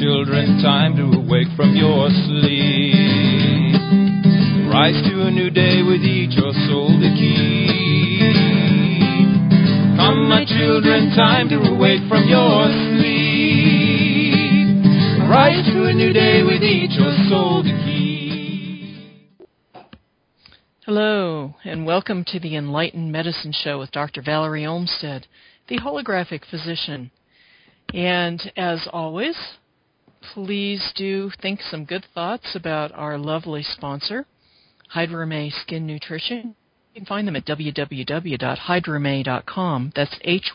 children time to awake from your sleep. Rise to a new day with each your soul to keep. Come, my children, time to awake from your sleep. Rise to a new day with each your soul to keep. Hello, and welcome to the Enlightened Medicine Show with Dr. Valerie Olmstead, the holographic physician. And as always, please do think some good thoughts about our lovely sponsor, Hydrame Skin Nutrition. You can find them at www.hydrame.com. That's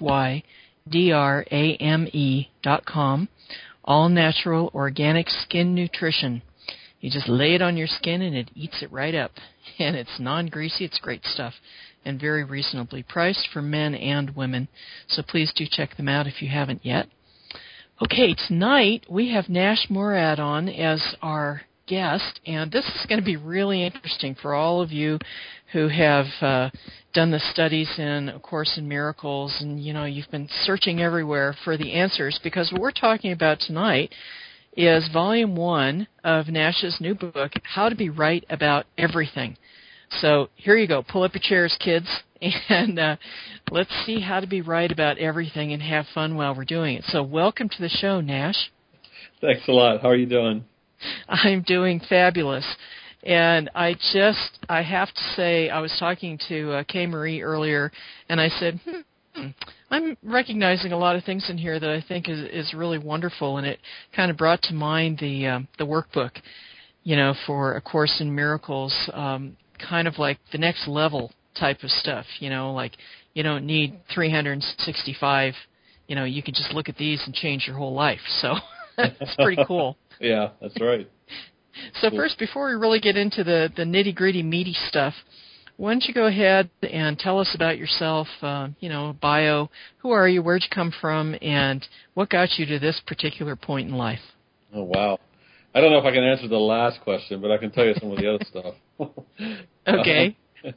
HYDRAME.com. All natural, organic skin nutrition. You just lay it on your skin and it eats it right up. And it's non-greasy. It's great stuff. And very reasonably priced for men and women. So please do check them out if you haven't yet. Okay, tonight we have Nash Morad on as our guest, and this is going to be really interesting for all of you who have done the studies in A Course in Miracles, and you've been searching everywhere for the answers, because what we're talking about tonight is Volume 1 of Nash's new book, How to Be Right About Everything. So here you go. Pull up your chairs, kids, and let's see how to be right about everything and have fun while we're doing it. So welcome to the show, Nash. Thanks a lot. How are you doing? I'm doing fabulous. And I have to say, I was talking to Kay Marie earlier, and I said, I'm recognizing a lot of things in here that I think is really wonderful, and it kind of brought to mind the workbook, for A Course in Miracles, kind of like the next level type of stuff, like you don't need 365, you can just look at these and change your whole life. So it's pretty cool. Yeah, that's right. So cool. First, before we really get into the nitty-gritty, meaty stuff, why don't you go ahead and tell us about yourself, bio, who are you, where'd you come from, and what got you to this particular point in life? Oh, wow. I don't know if I can answer the last question, but I can tell you some of the other stuff. Okay.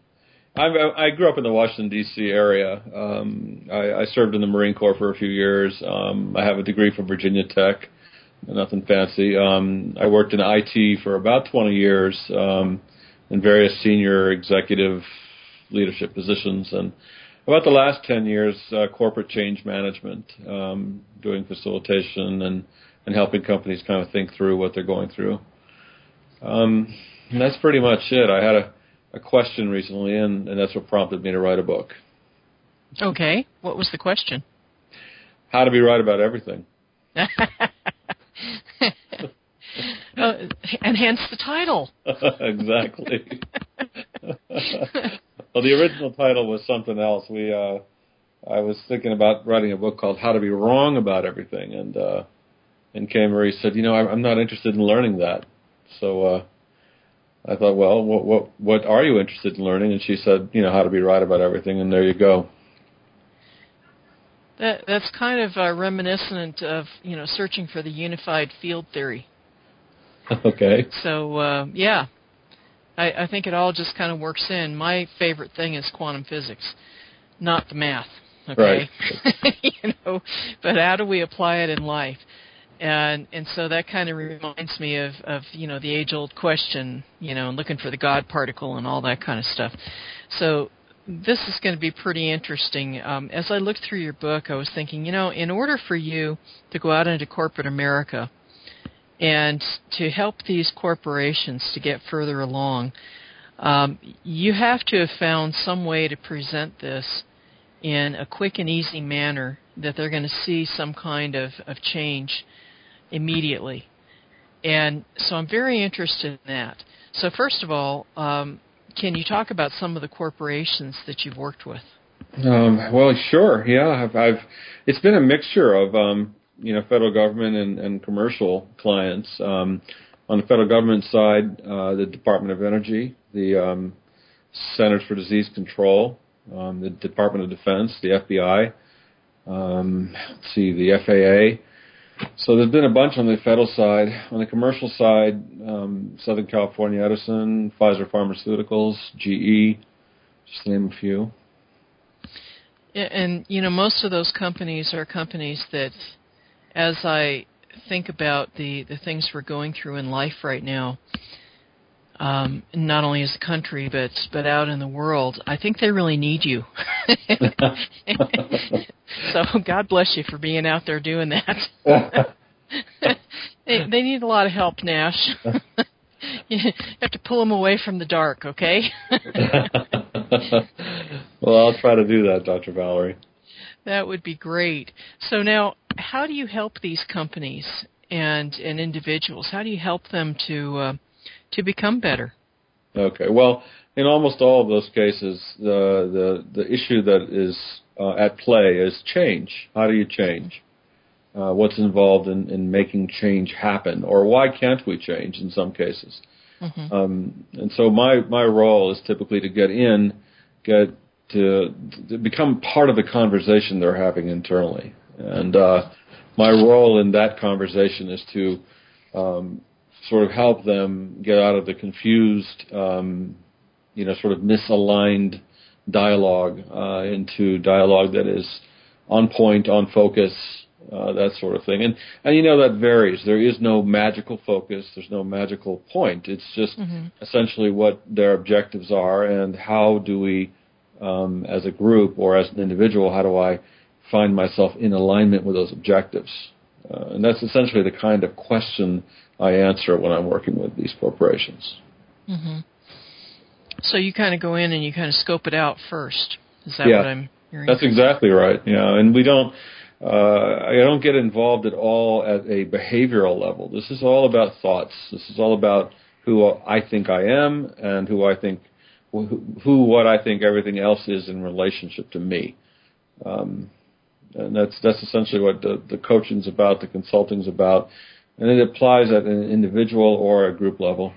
I grew up in the Washington, D.C. area. I served in the Marine Corps for a few years. I have a degree from Virginia Tech, nothing fancy. I worked in IT for about 20 years in various senior executive leadership positions. And about the last 10 years, corporate change management, doing facilitation and helping companies kind of think through what they're going through. And that's pretty much it. I had a question recently, and that's what prompted me to write a book. Okay. What was the question? How to be right about everything. And hence the title. Exactly. Well, the original title was something else. I was thinking about writing a book called How to Be Wrong About Everything, and Kay Marie said, I'm not interested in learning that. So I thought, well, what are you interested in learning? And she said, how to be right about everything, and there you go. That's kind of reminiscent of, searching for the unified field theory. Okay. So, yeah, I think it all just kind of works in. My favorite thing is quantum physics, not the math, okay? Right. But how do we apply it in life? And so that kind of reminds me of the age-old question, looking for the God particle and all that kind of stuff. So this is going to be pretty interesting. As I looked through your book, I was thinking, in order for you to go out into corporate America and to help these corporations to get further along, you have to have found some way to present this in a quick and easy manner that they're going to see some kind of change immediately. And so I'm very interested in that. So first of all, can you talk about some of the corporations that you've worked with? Well, sure. Yeah, it's been a mixture of federal government and commercial clients. On the federal government side, the Department of Energy, the Centers for Disease Control, the Department of Defense, the FBI, the FAA. So there's been a bunch on the federal side. On the commercial side, Southern California Edison, Pfizer Pharmaceuticals, GE, just to name a few. And, most of those companies are companies that, as I think about the things we're going through in life right now, not only as a country but out in the world, I think they really need you. So God bless you for being out there doing that. They need a lot of help, Nash. You have to pull them away from the dark, okay? Well, I'll try to do that, Dr. Valerie. That would be great. So now, how do you help these companies and individuals? How do you help them to become better? Okay. Well, in almost all of those cases, the issue that is at play is change. How do you change? What's involved in making change happen, or why can't we change in some cases? Mm-hmm. And so my role is typically to get to become part of the conversation they're having internally. And my role in that conversation is to sort of help them get out of the confused, sort of misaligned dialogue into dialogue that is on point, on focus, that sort of thing. And that varies. There is no magical focus. There's no magical point. It's just essentially what their objectives are and how do we, as a group or as an individual, how do I find myself in alignment with those objectives? And that's essentially the kind of question I answer when I'm working with these corporations. Mm-hmm. So you kind of go in and you kind of scope it out first. Is that what I'm hearing? That's exactly right. Yeah, and we don't. I don't get involved at all at a behavioral level. This is all about thoughts. This is all about who I think I am and what I think everything else is in relationship to me. And that's essentially what the coaching's about, the consulting's about, and it applies at an individual or a group level.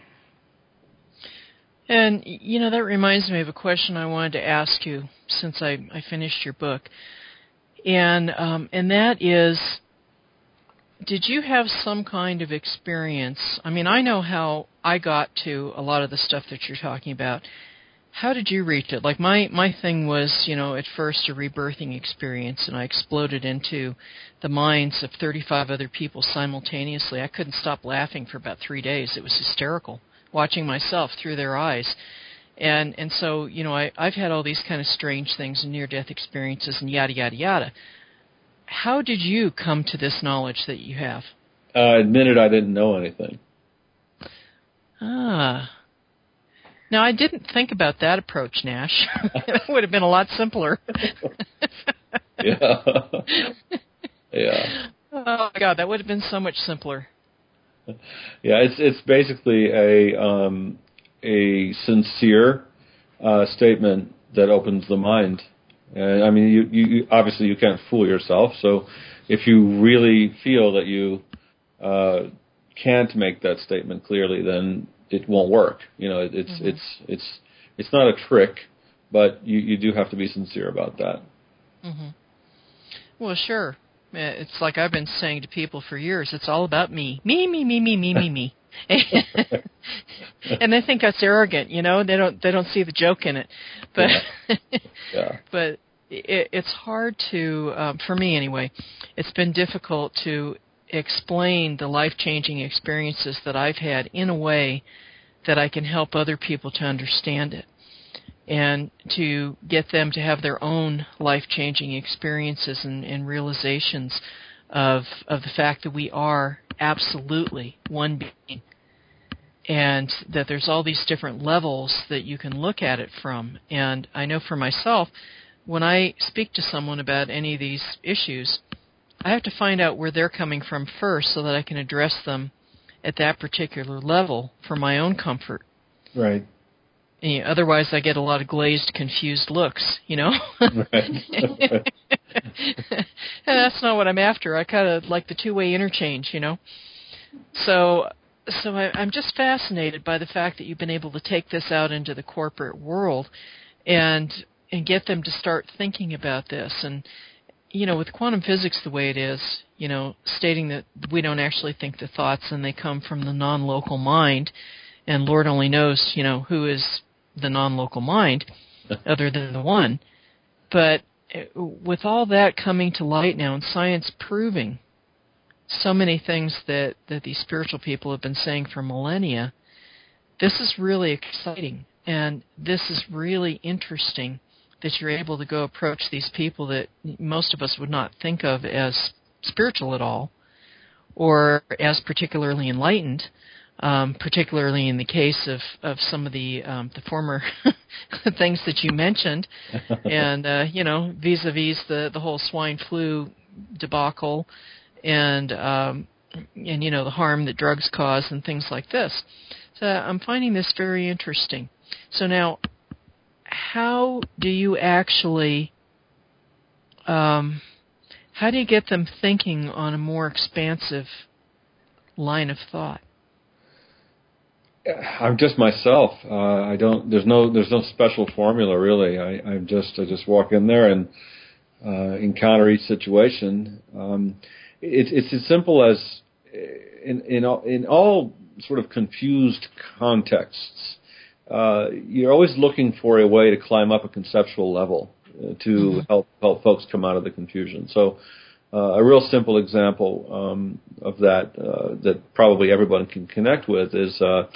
And, that reminds me of a question I wanted to ask you since I finished your book. And that is, did you have some kind of experience? I mean, I know how I got to a lot of the stuff that you're talking about. How did you reach it? Like my thing was, at first a rebirthing experience, and I exploded into the minds of 35 other people simultaneously. I couldn't stop laughing for about 3 days. It was hysterical, watching myself through their eyes. And so, I've had all these kind of strange things and near-death experiences and yada, yada, yada. How did you come to this knowledge that you have? I admitted I didn't know anything. Now, I didn't think about that approach, Nash. It would have been a lot simpler. Yeah. Yeah. Oh, my God, that would have been so much simpler. Yeah, it's basically a sincere statement that opens the mind. And I mean, you obviously you can't fool yourself. So if you really feel that you can't make that statement clearly, then it won't work. It's not a trick, but you do have to be sincere about that. Mm-hmm. Well, sure. It's like I've been saying to people for years. It's all about me. Me, me, me, me, me, me, me. And they think that's arrogant, They don't see the joke in it. But but it's hard to, for me anyway, it's been difficult to explain the life-changing experiences that I've had in a way that I can help other people to understand it and to get them to have their own life-changing experiences and realizations of the fact that we are absolutely one being and that there's all these different levels that you can look at it from. And I know for myself, when I speak to someone about any of these issues, I have to find out where they're coming from first so that I can address them at that particular level for my own comfort. Right. Otherwise, I get a lot of glazed, confused looks, Right. And that's not what I'm after. I kind of like the two-way interchange, So I'm just fascinated by the fact that you've been able to take this out into the corporate world and get them to start thinking about this. And, with quantum physics the way it is, stating that we don't actually think the thoughts and they come from the non-local mind, and Lord only knows, who is the non-local mind other than the one. But with all that coming to light now and science proving so many things that these spiritual people have been saying for millennia. This is really exciting, and this is really interesting that you're able to go approach these people that most of us would not think of as spiritual at all, or as particularly enlightened, particularly in the case of some of the former things that you mentioned, and vis-a-vis the whole swine flu debacle, and the harm that drugs cause and things like this. So I'm finding this very interesting. So now, how do you actually, how do you get them thinking on a more expansive line of thought? I'm just myself. There's no special formula really. I just walk in there and encounter each situation. It's as simple as in all sort of confused contexts. You're always looking for a way to climb up a conceptual level to help folks come out of the confusion. So a real simple example of that that probably everyone can connect with is a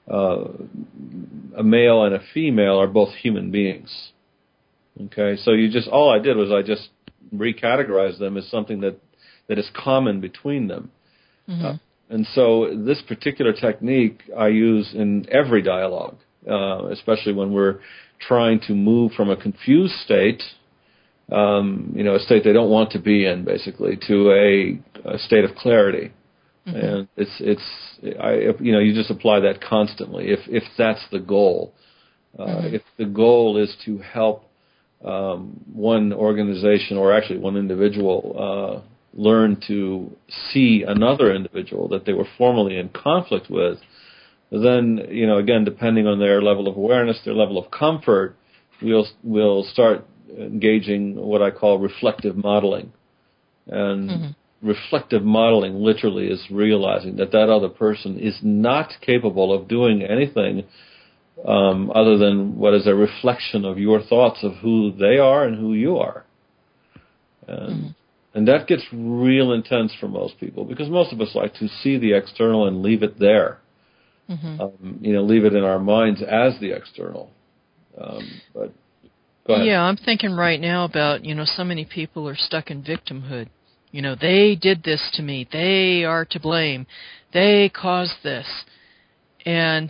male and a female are both human beings. Okay, so all I did was I just recategorized them as something that is common between them. Mm-hmm. And so this particular technique I use in every dialogue, especially when we're trying to move from a confused state, a state they don't want to be in, basically, to a state of clarity. Mm-hmm. And you just apply that constantly if that's the goal. If the goal is to help one organization or actually one individual learn to see another individual that they were formerly in conflict with, then, again, depending on their level of awareness, their level of comfort, we'll start engaging what I call reflective modeling. And reflective modeling literally is realizing that other person is not capable of doing anything other than what is a reflection of your thoughts of who they are and who you are. And that gets real intense for most people because most of us like to see the external and leave it there. Leave it in our minds as the external. But go ahead. Yeah, I'm thinking right now about, so many people are stuck in victimhood. They did this to me. They are to blame. They caused this. And,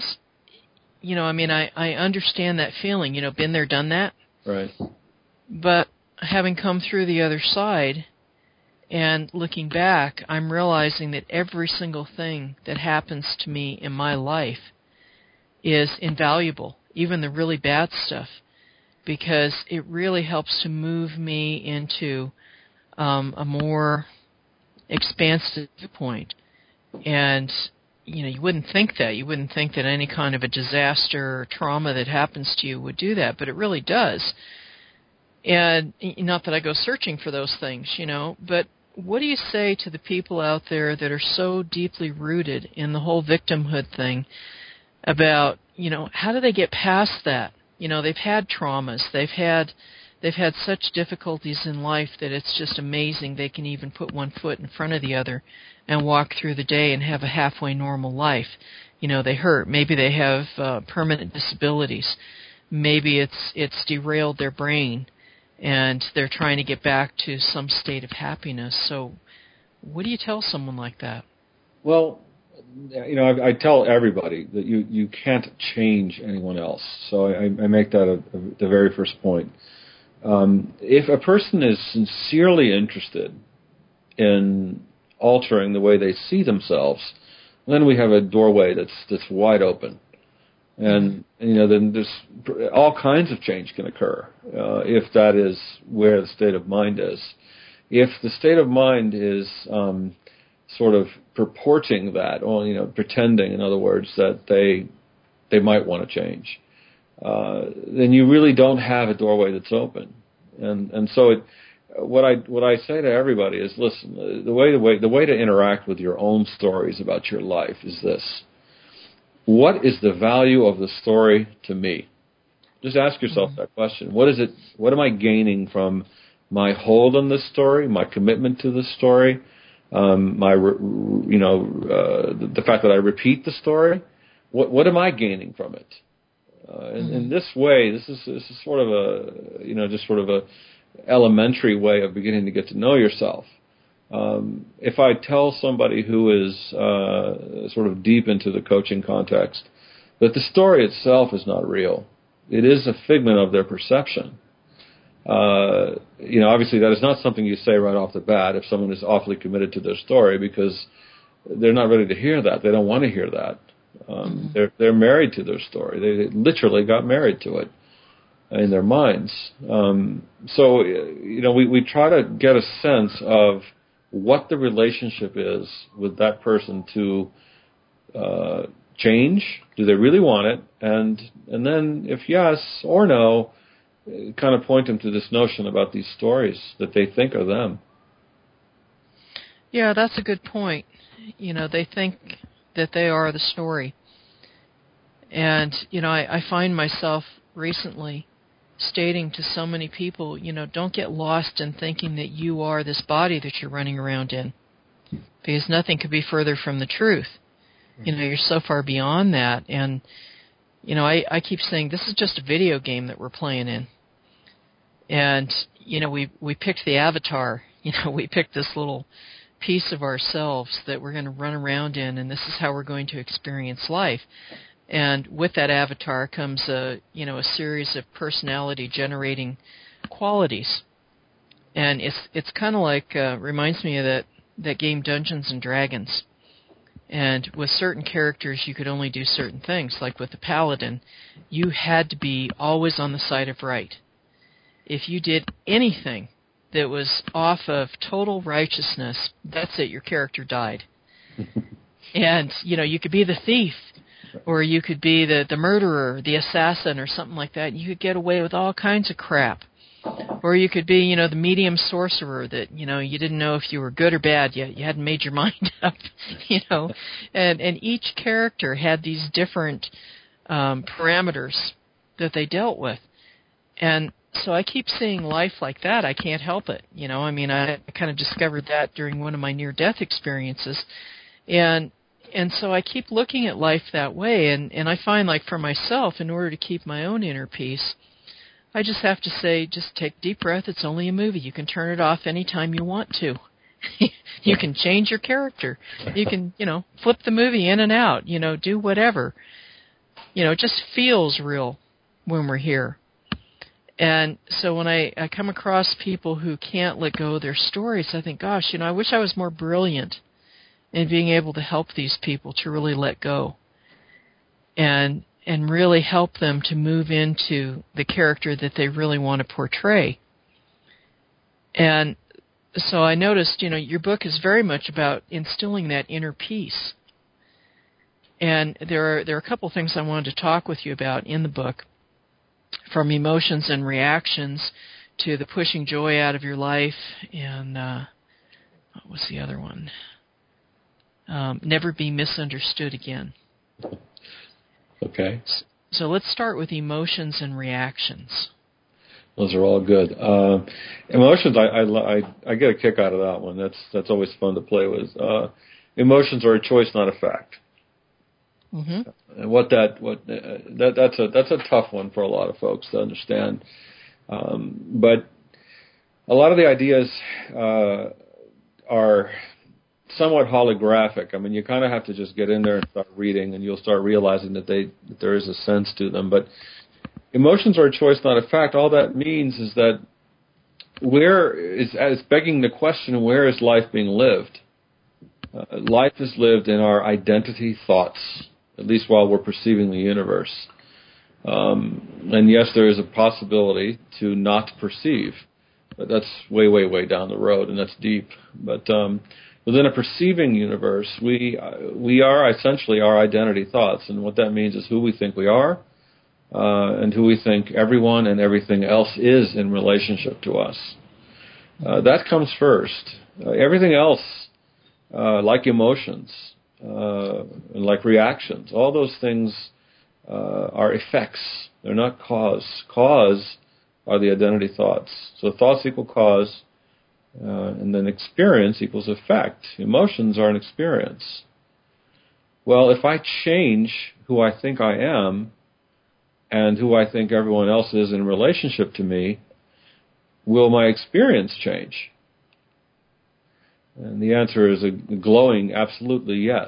I understand that feeling, been there, done that. Right. But having come through the other side and looking back, I'm realizing that every single thing that happens to me in my life is invaluable, even the really bad stuff, because it really helps to move me into a more expansive viewpoint. And, you wouldn't think that. You wouldn't think that any kind of a disaster or trauma that happens to you would do that, but it really does. And not that I go searching for those things, but what do you say to the people out there that are so deeply rooted in the whole victimhood thing about, how do they get past that? They've had traumas. They've had such difficulties in life that it's just amazing they can even put one foot in front of the other and walk through the day and have a halfway normal life. They hurt. Maybe they have permanent disabilities. Maybe it's derailed their brain, and they're trying to get back to some state of happiness. So what do you tell someone like that? Well, I tell everybody that you can't change anyone else. So I make that the very first point. If a person is sincerely interested in altering the way they see themselves, then we have a doorway that's wide open. And, then there's all kinds of change can occur if that is where the state of mind is. If the state of mind is sort of purporting that, or, pretending, in other words, that they might want to change, then you really don't have a doorway that's open. And so what I say to everybody is, listen, the way to interact with your own stories about your life is this: what is the value of the story to me? Just ask yourself that question. What is it? What am I gaining from my hold on this story, my commitment to this story, the fact that I repeat the story. What am I gaining from it? In this way, this is sort of a elementary way of beginning to get to know yourself. If I tell somebody who is sort of deep into the coaching context that the story itself is not real, it is a figment of their perception. Obviously that is not something you say right off the bat if someone is awfully committed to their story, because they're not ready to hear that. They don't want to hear that. They're married to their story. They literally got married to it in their minds. We try to get a sense of what the relationship is with that person to change. Do they really want it? And then if yes or no, kind of point them to this notion about these stories that they think are them. Yeah, that's a good point. They think that they are the story. And, I find myself recently stating to so many people, don't get lost in thinking that you are this body that you're running around in, because nothing could be further from the truth. You're so far beyond that. And, I keep saying this is just a video game that we're playing in. And, we picked the avatar. We picked this little piece of ourselves that we're going to run around in, and this is how we're going to experience life. And with that avatar comes a series of personality-generating qualities. And it's kind of like, reminds me of that game Dungeons and Dragons. And with certain characters, you could only do certain things. Like with the Paladin, you had to be always on the side of right. If you did anything that was off of total righteousness, that's it, your character died. And, you could be the thief, or you could be the murderer, the assassin, or something like that. You could get away with all kinds of crap. Or you could be, the medium sorcerer that, you didn't know if you were good or bad yet. You hadn't made your mind up, And each character had these different parameters that they dealt with. And so I keep seeing life like that. I can't help it. I kind of discovered that during one of my near-death experiences. And so I keep looking at life that way. And I find, like, for myself, in order to keep my own inner peace, I just have to say, just take a deep breath. It's only a movie. You can turn it off anytime you want to. You can change your character. You can, flip the movie in and out, do whatever. It just feels real when we're here. And so when I come across people who can't let go of their stories, I think, gosh, I wish I was more brilliant in being able to help these people to really let go and really help them to move into the character that they really want to portray. And so I noticed, your book is very much about instilling that inner peace. And there are a couple things I wanted to talk with you about in the book. From emotions and reactions to the pushing joy out of your life, and what was the other one? Never be misunderstood again. Okay. So let's start with emotions and reactions. Those are all good. Emotions, I get a kick out of that one. That's always fun to play with. Emotions are a choice, not a fact. Mm-hmm. And that's a tough one for a lot of folks to understand. But a lot of the ideas are somewhat holographic. I mean, you kind of have to just get in there and start reading, and you'll start realizing that there is a sense to them. But emotions are a choice, not a fact. All that means is that it's begging the question, where is life being lived? Life is lived in our identity thoughts, at least while we're perceiving the universe. And yes, there is a possibility to not perceive, but that's way, way, way down the road, and that's deep. But within a perceiving universe, we are essentially our identity thoughts, and what that means is who we think we are, and who we think everyone and everything else is in relationship to us. That comes first. Everything else, like emotions, and like reactions, all those things are effects. They're not cause. Cause are the identity thoughts. So thoughts equal cause. And then experience equals effect. Emotions are an experience. Well, if I change who I think I am and who I think everyone else is in relationship to me, will my experience change? And the answer is a glowing, absolutely yes.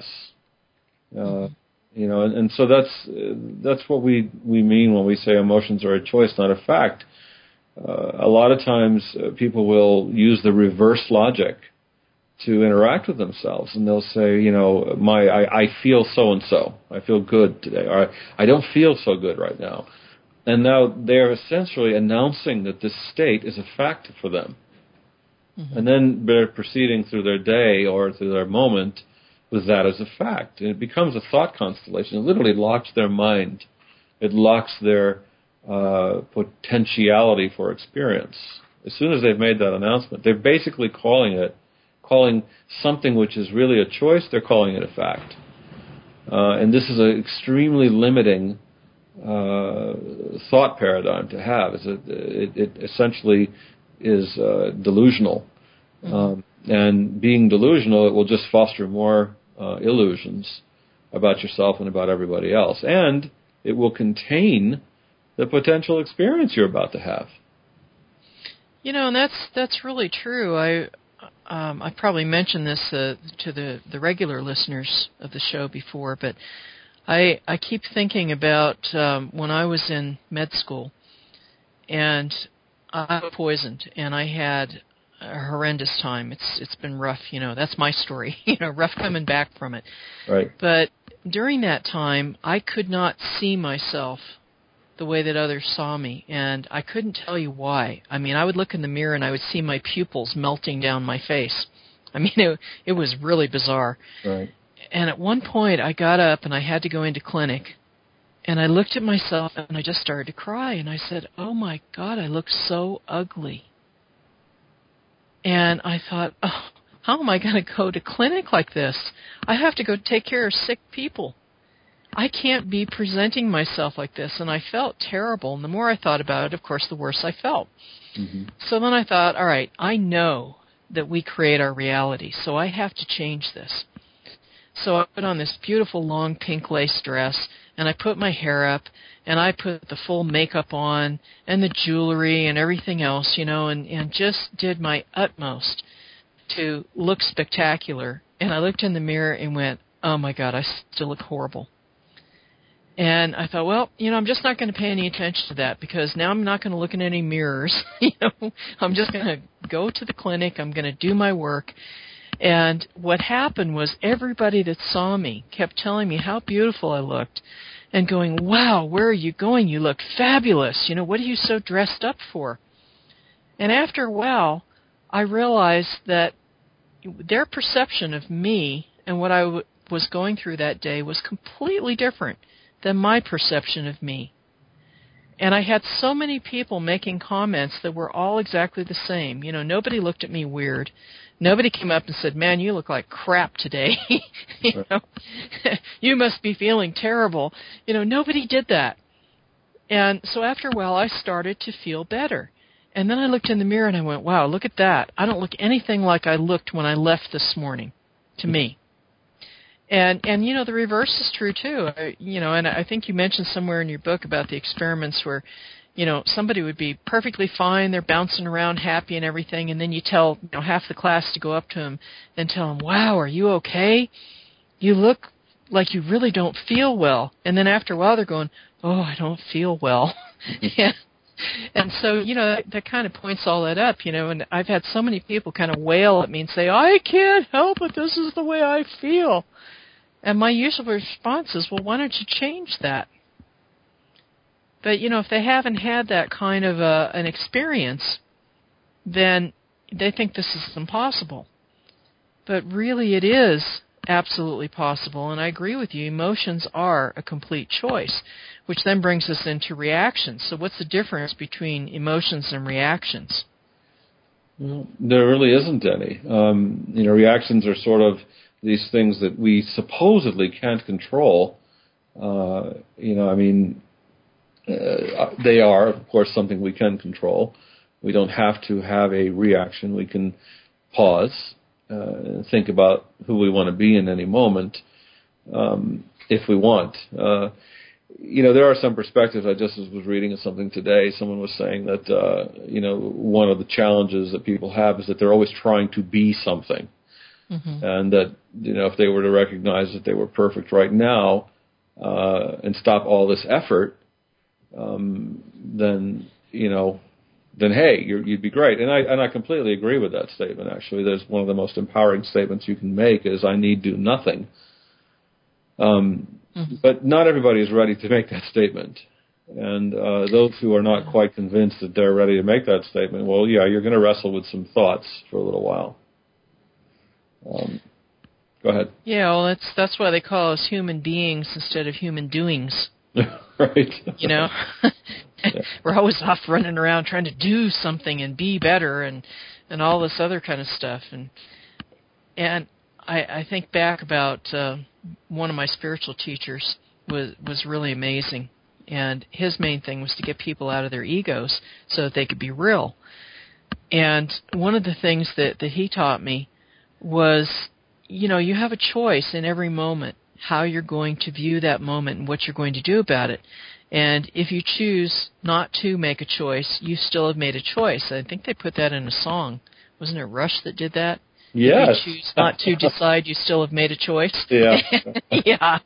And so that's what we mean when we say emotions are a choice, not a fact. A lot of times people will use the reverse logic to interact with themselves, and they'll say, I feel so and so, I feel good today, or I don't feel so good right now. And now they're essentially announcing that this state is a fact for them. Mm-hmm. And then they're proceeding through their day or through their moment with that as a fact. And it becomes a thought constellation. It literally locks their mind. It locks their potentiality for experience. As soon as they've made that announcement, they're basically calling something which is really a choice, they're calling it a fact. And this is an extremely limiting thought paradigm to have. It essentially is delusional. And being delusional, it will just foster more illusions about yourself and about everybody else. And it will contain the potential experience you're about to have. And that's really true. I probably mentioned this to the regular listeners of the show before, but I keep thinking about when I was in med school, and I was poisoned, and I had a horrendous time. It's been rough, that's my story, rough coming back from it. Right. But during that time, I could not see myself the way that others saw me, and I couldn't tell you why. I mean, I would look in the mirror and I would see my pupils melting down my face. I mean, it was really bizarre. Right. And at one point, I got up and I had to go into clinic, and I looked at myself and I just started to cry, and I said, oh my God, I look so ugly. And I thought, oh, how am I going to go to clinic like this? I have to go take care of sick people. I can't be presenting myself like this, and I felt terrible. And the more I thought about it, of course, the worse I felt. Mm-hmm. So then I thought, all right, I know that we create our reality, so I have to change this. So I put on this beautiful long pink lace dress, and I put my hair up, and I put the full makeup on, and the jewelry and everything else, and just did my utmost to look spectacular. And I looked in the mirror and went, oh my God, I still look horrible. And I thought, well, I'm just not going to pay any attention to that, because now I'm not going to look in any mirrors. I'm just going to go to the clinic. I'm going to do my work. And what happened was everybody that saw me kept telling me how beautiful I looked and going, wow, where are you going? You look fabulous. What are you so dressed up for? And after a while, I realized that their perception of me and what I was going through that day was completely different than my perception of me. And I had so many people making comments that were all exactly the same. Nobody looked at me weird. Nobody came up and said, man, you look like crap today. You must be feeling terrible. Nobody did that. And so after a while, I started to feel better. And then I looked in the mirror and I went, wow, look at that. I don't look anything like I looked when I left this morning, to me. And the reverse is true too. And I think you mentioned somewhere in your book about the experiments where, somebody would be perfectly fine, they're bouncing around happy and everything, and then you tell half the class to go up to them and tell them, wow, are you okay? You look like you really don't feel well. And then after a while they're going, oh, I don't feel well. And so, that kind of points all that up, and I've had so many people kind of wail at me and say, I can't help it, this is the way I feel. And my usual response is, well, why don't you change that? But, if they haven't had that kind of an experience, then they think this is impossible. But really it is absolutely possible, and I agree with you, emotions are a complete choice, which then brings us into reactions. So what's the difference between emotions and reactions? Well, there really isn't any. Reactions are sort of these things that we supposedly can't control. They are, of course, something we can control. We don't have to have a reaction. We can pause and think about who we want to be in any moment if we want. There are some perspectives. I just was reading something today. Someone was saying that, one of the challenges that people have is that they're always trying to be something. Mm-hmm. And that, if they were to recognize that they were perfect right now and stop all this effort, then hey, you'd be great. And I completely agree with that statement, actually. There's one of the most empowering statements you can make is, I need do nothing. But not everybody is ready to make that statement. And those who are not quite convinced that they're ready to make that statement, well, yeah, you're going to wrestle with some thoughts for a little while. Go ahead. Yeah, well, that's why they call us human beings instead of human doings. Right. We're always off running around trying to do something and be better and all this other kind of stuff. And I think back about one of my spiritual teachers was really amazing. And his main thing was to get people out of their egos so that they could be real. And one of the things that he taught me was, you have a choice in every moment how you're going to view that moment and what you're going to do about it. And if you choose not to make a choice, you still have made a choice. I think they put that in a song. Wasn't it Rush that did that? Yes. If you choose not to decide, you still have made a choice. Yeah. Yeah,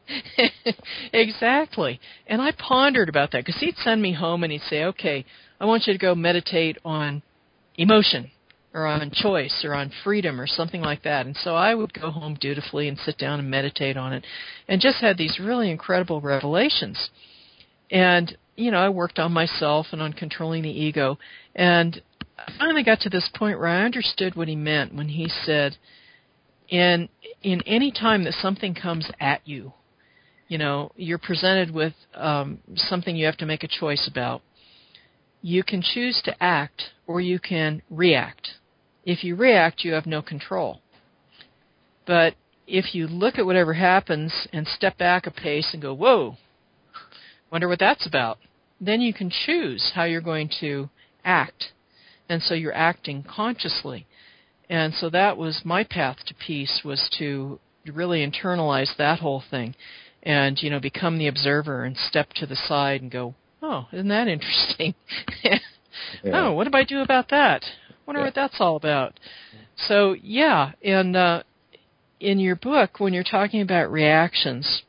exactly. And I pondered about that because he'd send me home and he'd say, okay, I want you to go meditate on emotion or on choice or on freedom or something like that. And so I would go home dutifully and sit down and meditate on it and just had these really incredible revelations. And, I worked on myself and on controlling the ego. And I finally got to this point where I understood what he meant when he said, in any time that something comes at you, you're presented with something you have to make a choice about. You can choose to act or you can react. If you react, you have no control. But if you look at whatever happens and step back a pace and go, whoa, wonder what that's about, then you can choose how you're going to act. And so you're acting consciously. And so that was my path to peace, was to really internalize that whole thing and, become the observer and step to the side and go, oh, isn't that interesting? Yeah. Oh, what do I do about that? Wonder what that's all about. So, yeah, and in your book, when you're talking about reactions,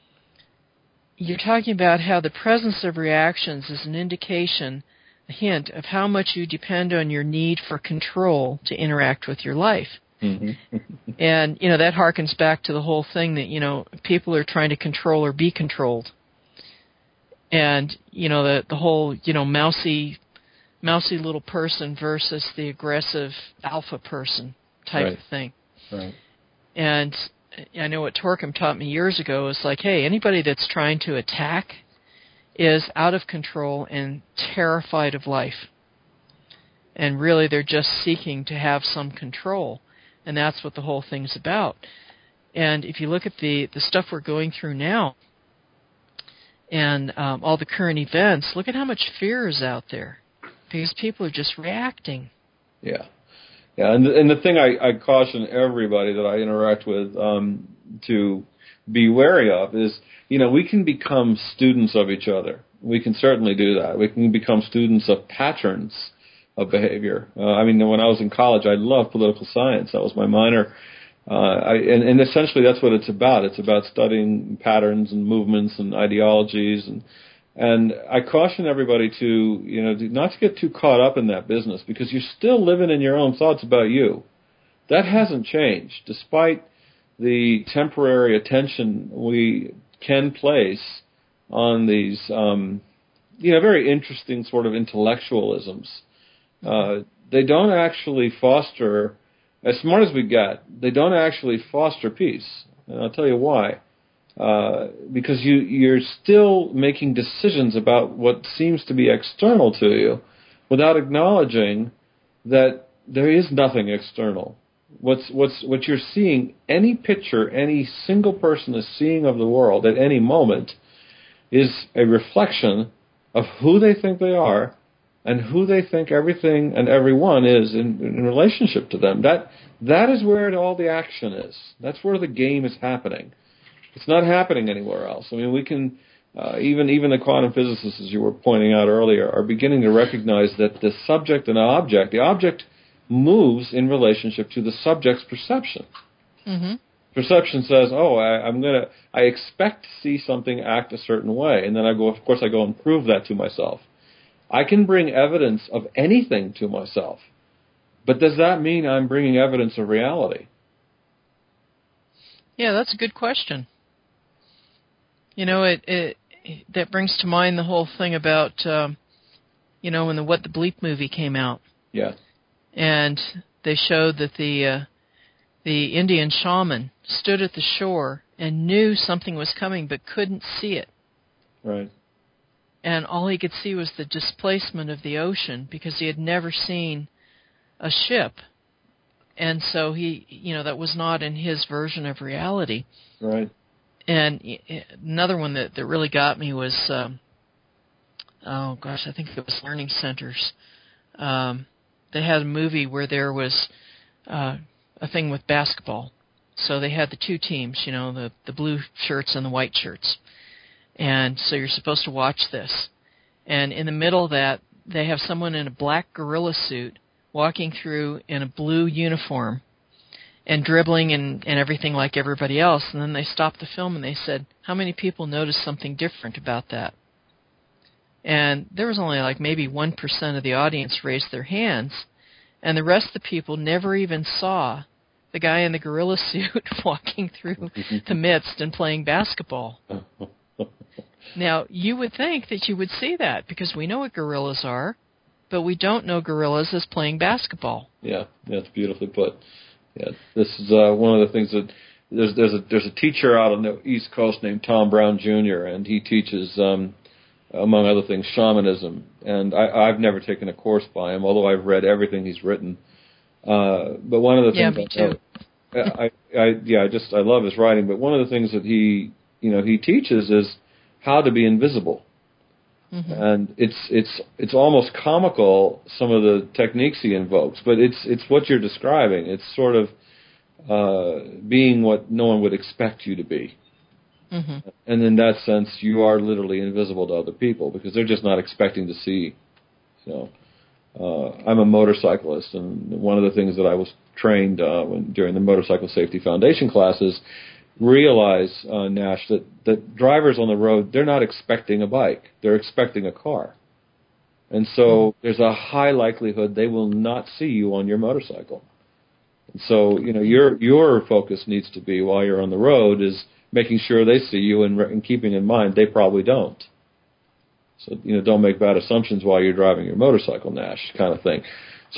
you're talking about how the presence of reactions is an indication, a hint of how much you depend on your need for control to interact with your life. Mm-hmm. And, that harkens back to the whole thing that, people are trying to control or be controlled. And, the whole, mousy little person versus the aggressive alpha person type of thing. Right. And I know what Torkim taught me years ago is like, hey, anybody that's trying to attack is out of control and terrified of life. And really they're just seeking to have some control. And that's what the whole thing's about. And if you look at the stuff we're going through now and all the current events, look at how much fear is out there. Because people are just reacting. Yeah. Yeah, and the thing I caution everybody that I interact with to be wary of is, we can become students of each other. We can certainly do that. We can become students of patterns of behavior. When I was in college, I loved political science. That was my minor. And essentially that's what it's about. It's about studying patterns and movements and ideologies and I caution everybody to, not to get too caught up in that business because you're still living in your own thoughts about you. That hasn't changed, despite the temporary attention we can place on these, very interesting sort of intellectualisms. They don't actually foster, as smart as we get, they don't actually foster peace. And I'll tell you why. Because you're still making decisions about what seems to be external to you without acknowledging that there is nothing external. What you're seeing, any picture any single person is seeing of the world at any moment is a reflection of who they think they are and who they think everything and everyone is in relationship to them. That is where all the action is. That's where the game is happening. It's not happening anywhere else. I mean, we can, even the quantum physicists, as you were pointing out earlier, are beginning to recognize that the subject and the object moves in relationship to the subject's perception. Mm-hmm. Perception says, "Oh, I expect to see something act a certain way," and then I go and prove that to myself. I can bring evidence of anything to myself, but does that mean I'm bringing evidence of reality? Yeah, that's a good question. You know, it that brings to mind the whole thing about, when the What the Bleep movie came out. Yeah. And they showed that the Indian shaman stood at the shore and knew something was coming but couldn't see it. Right. And all he could see was the displacement of the ocean because he had never seen a ship. And so that was not in his version of reality. Right. And another one that really got me was, I think it was Learning Centers. They had a movie where there was a thing with basketball. So they had the two teams, the blue shirts and the white shirts. And so you're supposed to watch this. And in the middle of that, they have someone in a black gorilla suit walking through in a blue uniform and dribbling and everything like everybody else. And then they stopped the film and they said, how many people noticed something different about that? And there was only like maybe 1% of the audience raised their hands. And the rest of the people never even saw the guy in the gorilla suit walking through the midst and playing basketball. Now, you would think that you would see that because we know what gorillas are, but we don't know gorillas as playing basketball. Yeah, that's beautifully put. Yeah, this is one of the things that there's a teacher out on the East Coast named Tom Brown Jr. and he teaches, among other things, shamanism. And I've never taken a course by him, although I've read everything he's written. But one of the things me too. I love his writing. But one of the things that he teaches is how to be invisible. Mm-hmm. And it's almost comical, some of the techniques he invokes, but it's what you're describing. It's sort of being what no one would expect you to be. Mm-hmm. And in that sense, you are literally invisible to other people because they're just not expecting to see. I'm a motorcyclist, and one of the things that I was trained during the Motorcycle Safety Foundation classes realize, Nash, that drivers on the road, they're not expecting a bike. They're expecting a car. And so there's a high likelihood they will not see you on your motorcycle. And so, your focus needs to be while you're on the road is making sure they see you and keeping in mind they probably don't. So, don't make bad assumptions while you're driving your motorcycle, Nash, kind of thing. So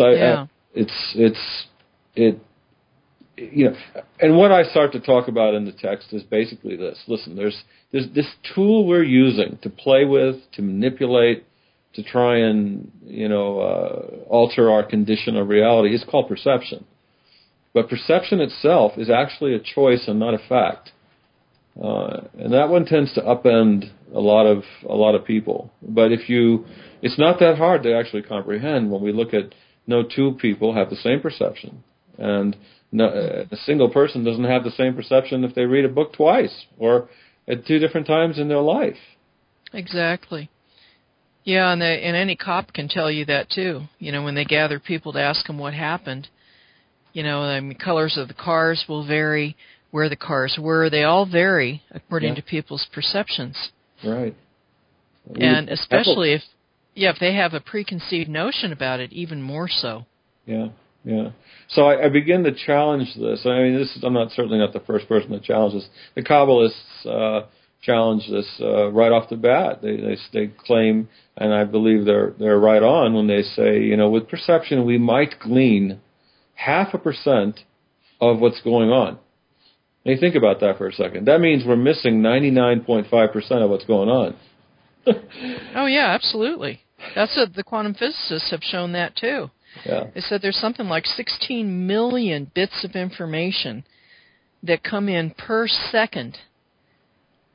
and what I start to talk about in the text is basically this. Listen, there's this tool we're using to play with, to manipulate, to try and, alter our condition of reality. It's called perception. But perception itself is actually a choice and not a fact. And that one tends to upend a lot of people. But it's not that hard to actually comprehend when we look at no two people have the same perception. And a single person doesn't have the same perception if they read a book twice or at two different times in their life. Exactly. Yeah, and any cop can tell you that too. When they gather people to ask them what happened, the colors of the cars will vary, where the cars were. They all vary according to people's perceptions. Right. And especially if they have a preconceived notion about it, even more so. Yeah. Yeah. So I begin to challenge this. I mean, I'm certainly not the first person to challenge this. The Kabbalists challenge this right off the bat. They claim, and I believe they're right on when they say, with perception we might glean 0.5% of what's going on. Now you think about that for a second. That means we're missing 99.5% of what's going on. Oh yeah, absolutely. The quantum physicists have shown that too. Yeah. They said there's something like 16 million bits of information that come in per second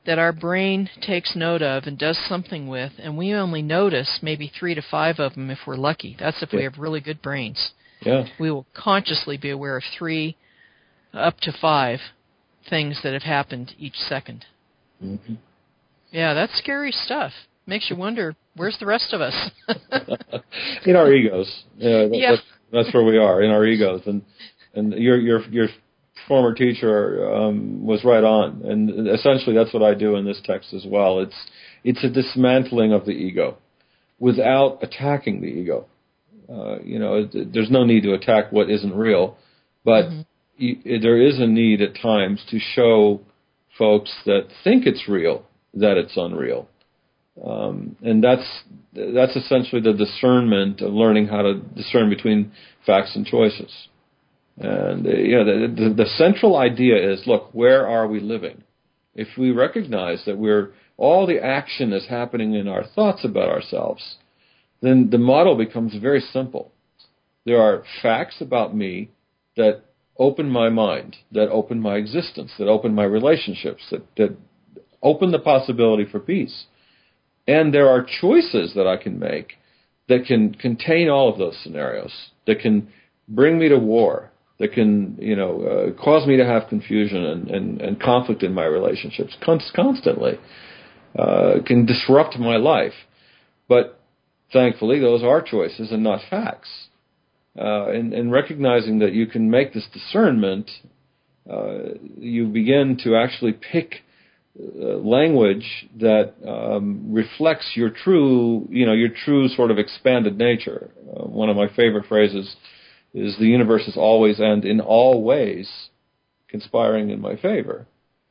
that our brain takes note of and does something with, and we only notice maybe 3 to 5 of them if we're lucky. That's if we have really good brains. Yeah. We will consciously be aware of 3 up to 5 things that have happened each second. Mm-hmm. Yeah, that's scary stuff. Makes you wonder, where's the rest of us? In our egos. Yeah. That's where we are, in our egos. And your former teacher was right on. And essentially that's what I do in this text as well. It's a dismantling of the ego without attacking the ego. There's no need to attack what isn't real, but there is a need at times to show folks that think it's real that it's unreal. And that's essentially the discernment of learning how to discern between facts and choices. And the central idea is, look, where are we living? If we recognize that all the action is happening in our thoughts about ourselves, then the model becomes very simple. There are facts about me that open my mind, that open my existence, that open my relationships, that open the possibility for peace. And there are choices that I can make that can contain all of those scenarios, that can bring me to war, that can cause me to have confusion and conflict in my relationships constantly, can disrupt my life. But thankfully, those are choices and not facts. And recognizing that you can make this discernment, you begin to actually pick language that reflects your true sort of expanded nature. One of my favorite phrases is, the universe is always and in all ways conspiring in my favor.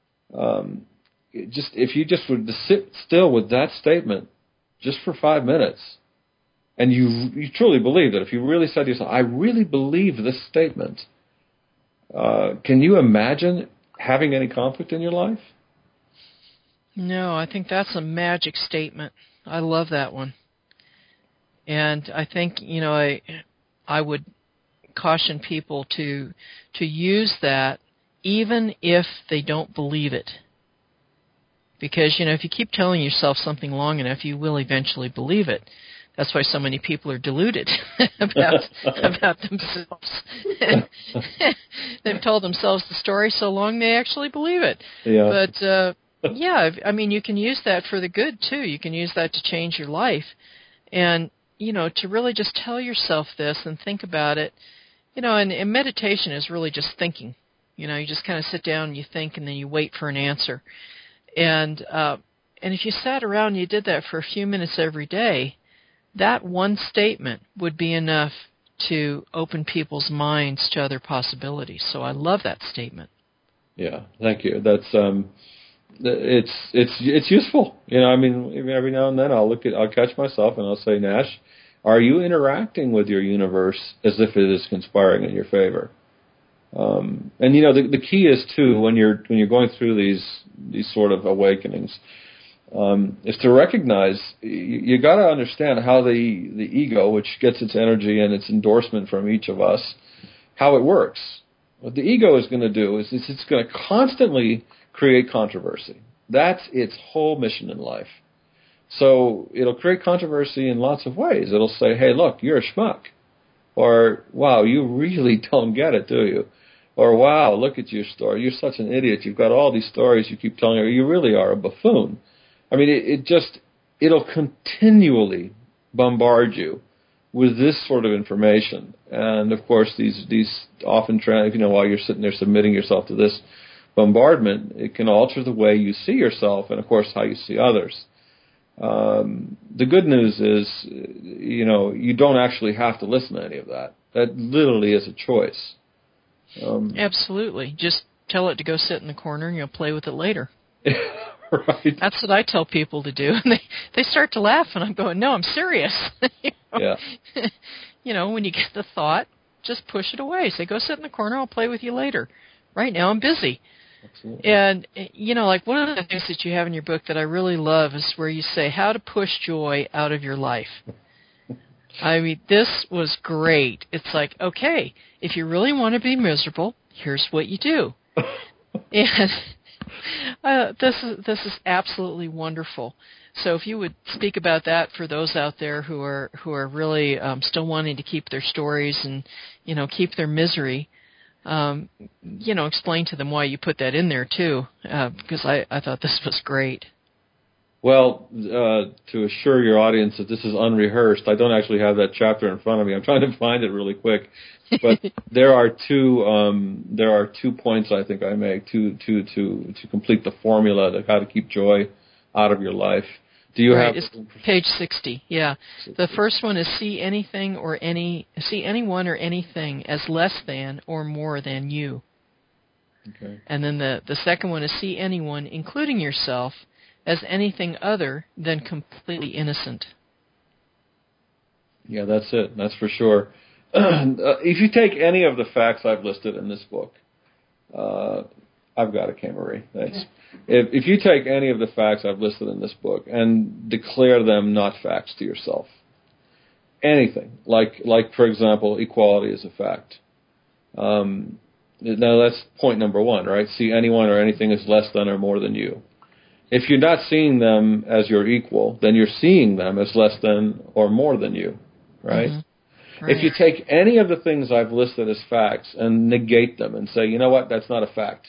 If you just would sit still with that statement just for 5 minutes, and you truly believe that, if you really said to yourself, I really believe this statement, can you imagine having any conflict in your life? No, I think that's a magic statement. I love that one. And I think, I would caution people to use that even if they don't believe it. Because, if you keep telling yourself something long enough, you will eventually believe it. That's why so many people are deluded about themselves. They've told themselves the story so long they actually believe it. Yeah. But you can use that for the good too. You can use that to change your life, and to really just tell yourself this and think about it. And meditation is really just thinking. You just kind of sit down and you think, and then you wait for an answer. And if you sat around and you did that for a few minutes every day, that one statement would be enough to open people's minds to other possibilities. So I love that statement. Yeah, thank you. That's it's useful. Every now and then I'll catch myself and I'll say, Nash, are you interacting with your universe as if it is conspiring in your favor? And the key is too, when you're going through these sort of awakenings, is to recognize you got to understand how the ego, which gets its energy and its endorsement from each of us, how it works. What the ego is going to do is it's going to constantly create controversy. That's its whole mission in life. So it'll create controversy in lots of ways. It'll say, hey, look, you're a schmuck. Or, wow, you really don't get it, do you? Or, wow, look at your story. You're such an idiot. You've got all these stories you keep telling her. You really are a buffoon. It'll continually bombard you with this sort of information. And, of course, these often, while you're sitting there submitting yourself to this bombardment, it can alter the way you see yourself and, of course, how you see others. The good news is, you don't actually have to listen to any of that. That literally is a choice. Absolutely. Just tell it to go sit in the corner and you'll play with it later. Right. That's what I tell people to do. And they start to laugh, and I'm going, no, I'm serious. Yeah. When you get the thought, just push it away. Say, go sit in the corner, I'll play with you later. Right now I'm busy. Absolutely. And, one of the things that you have in your book that I really love is where you say how to push joy out of your life. This was great. It's like, okay, if you really want to be miserable, here's what you do. This is absolutely wonderful. So if you would speak about that for those out there who are really still wanting to keep their stories and keep their misery, explain to them why you put that in there too, because I thought this was great. Well, to assure your audience that this is unrehearsed, I don't actually have that chapter in front of me. I'm trying to find it really quick, but there are two points I think I make to complete the formula of how to keep joy out of your life. Do you have? It's page 60. Yeah, the first one is see anyone or anything as less than or more than you. Okay. And then the second one is see anyone, including yourself, as anything other than completely innocent. Yeah, that's it. That's for sure. If you take any of the facts I've listed in this book, I've got a K-Marie. If you take any of the facts I've listed in this book and declare them not facts to yourself, anything, like for example, equality is a fact. Now that's point number one, right? See anyone or anything as less than or more than you. If you're not seeing them as your equal, then you're seeing them as less than or more than you, right? Mm-hmm. Right. If you take any of the things I've listed as facts and negate them and say, you know what, that's not a fact,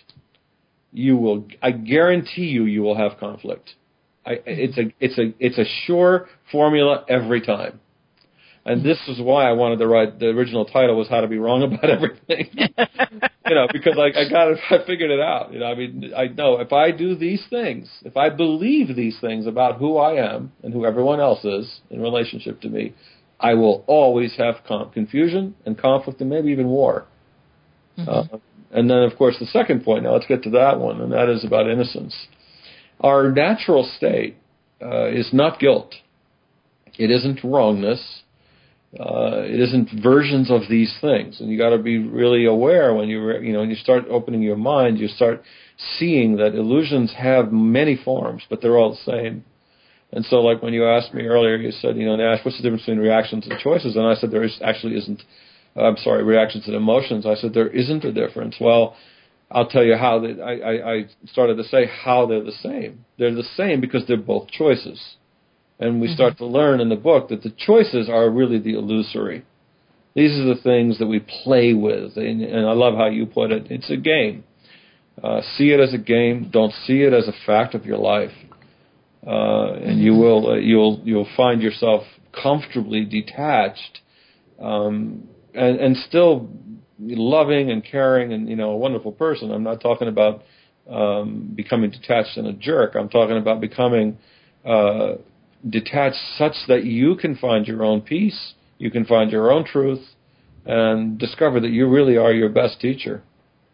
I guarantee you will have conflict. It's a sure formula every time. And this is why I wanted to write, the original title was How to Be Wrong About Everything. Because I figured it out. I know if I do these things, if I believe these things about who I am and who everyone else is in relationship to me, I will always have confusion and conflict and maybe even war. Mm-hmm. And then, of course, the second point, now let's get to that one, and that is about innocence. Our natural state is not guilt. It isn't wrongness. It isn't versions of these things, and you got to be really aware when when you start opening your mind, you start seeing that illusions have many forms, but they're all the same. And so, like when you asked me earlier, you said, Nash, what's the difference between reactions and choices? And I said reactions and emotions. I said there isn't a difference. Well, I'll tell you how. I started to say how they're the same. They're the same because they're both choices. And we start to learn in the book that the choices are really the illusory. These are the things that we play with. And I love how you put it. It's a game. See it as a game. Don't see it as a fact of your life. And you'll find yourself comfortably detached, and still loving and caring and, a wonderful person. I'm not talking about becoming detached and a jerk. I'm talking about becoming detached such that you can find your own peace, you can find your own truth, and discover that you really are your best teacher.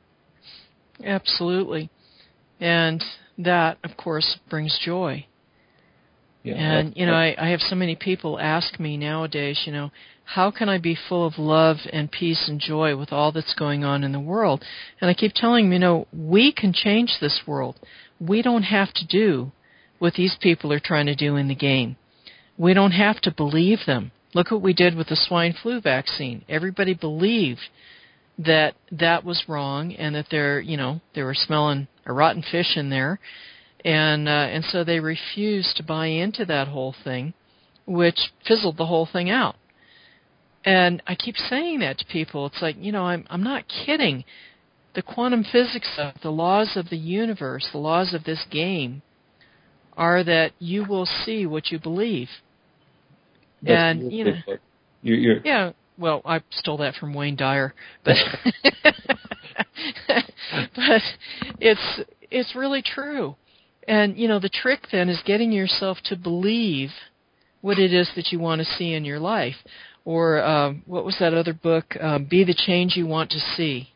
Absolutely. And that, of course, brings joy. Yeah, and, I have so many people ask me nowadays, how can I be full of love and peace and joy with all that's going on in the world? And I keep telling them, we can change this world. We don't have to do what these people are trying to do in the game. We don't have to believe them. Look what we did with the swine flu vaccine. Everybody believed that that was wrong and that they were smelling a rotten fish in there. And so they refused to buy into that whole thing, which fizzled the whole thing out. And I keep saying that to people. It's like, I'm not kidding. The quantum physics of the laws of the universe, the laws of this game, are that you will see what you believe. That's and, you're yeah, well, I stole that from Wayne Dyer. But but it's really true. And, the trick then is getting yourself to believe what it is that you want to see in your life. Or what was that other book? Be the Change You Want to See.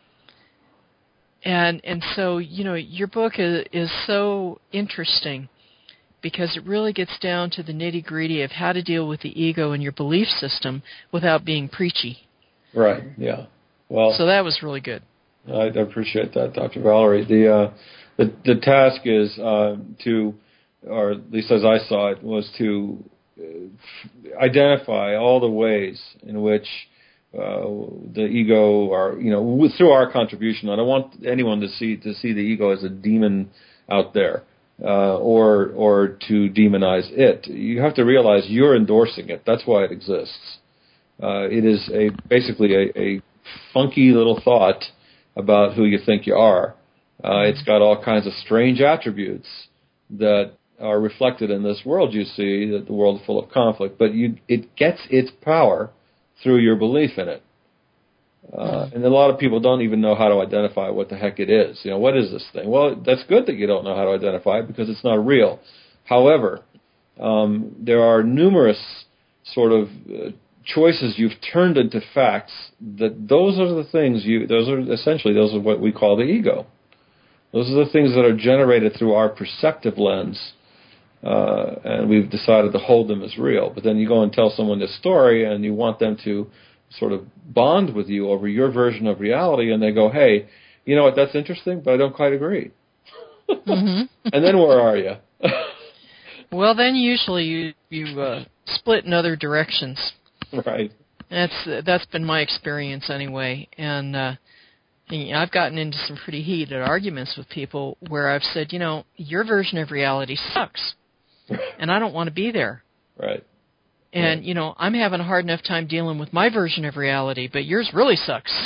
And so, your book is so interesting because it really gets down to the nitty-gritty of how to deal with the ego and your belief system without being preachy. Right, yeah. Well, so that was really good. I appreciate that, Dr. Valerie. The task is to, or at least as I saw it, was to identify all the ways in which the ego, or through our contribution. I don't want anyone to see the ego as a demon out there, or to demonize it. You have to realize you're endorsing it. That's why it exists. It is basically a funky little thought about who you think you are. It's got all kinds of strange attributes that are reflected in this world you see, that the world is full of conflict. But it gets its power through your belief in it. And a lot of people don't even know how to identify what the heck it is. What is this thing? Well, that's good that you don't know how to identify it, because it's not real. However, there are numerous sort of choices you've turned into facts, that those are the things those are what we call the ego. Those are the things that are generated through our perceptive lens, and we've decided to hold them as real. But then you go and tell someone this story, and you want them to sort of bond with you over your version of reality, and they go, hey, you know what, that's interesting, but I don't quite agree. And then where are you? Well, then usually you split in other directions. Right. That's been my experience anyway, and I've gotten into some pretty heated arguments with people where I've said, your version of reality sucks, and I don't want to be there. Right. And I'm having a hard enough time dealing with my version of reality, but yours really sucks.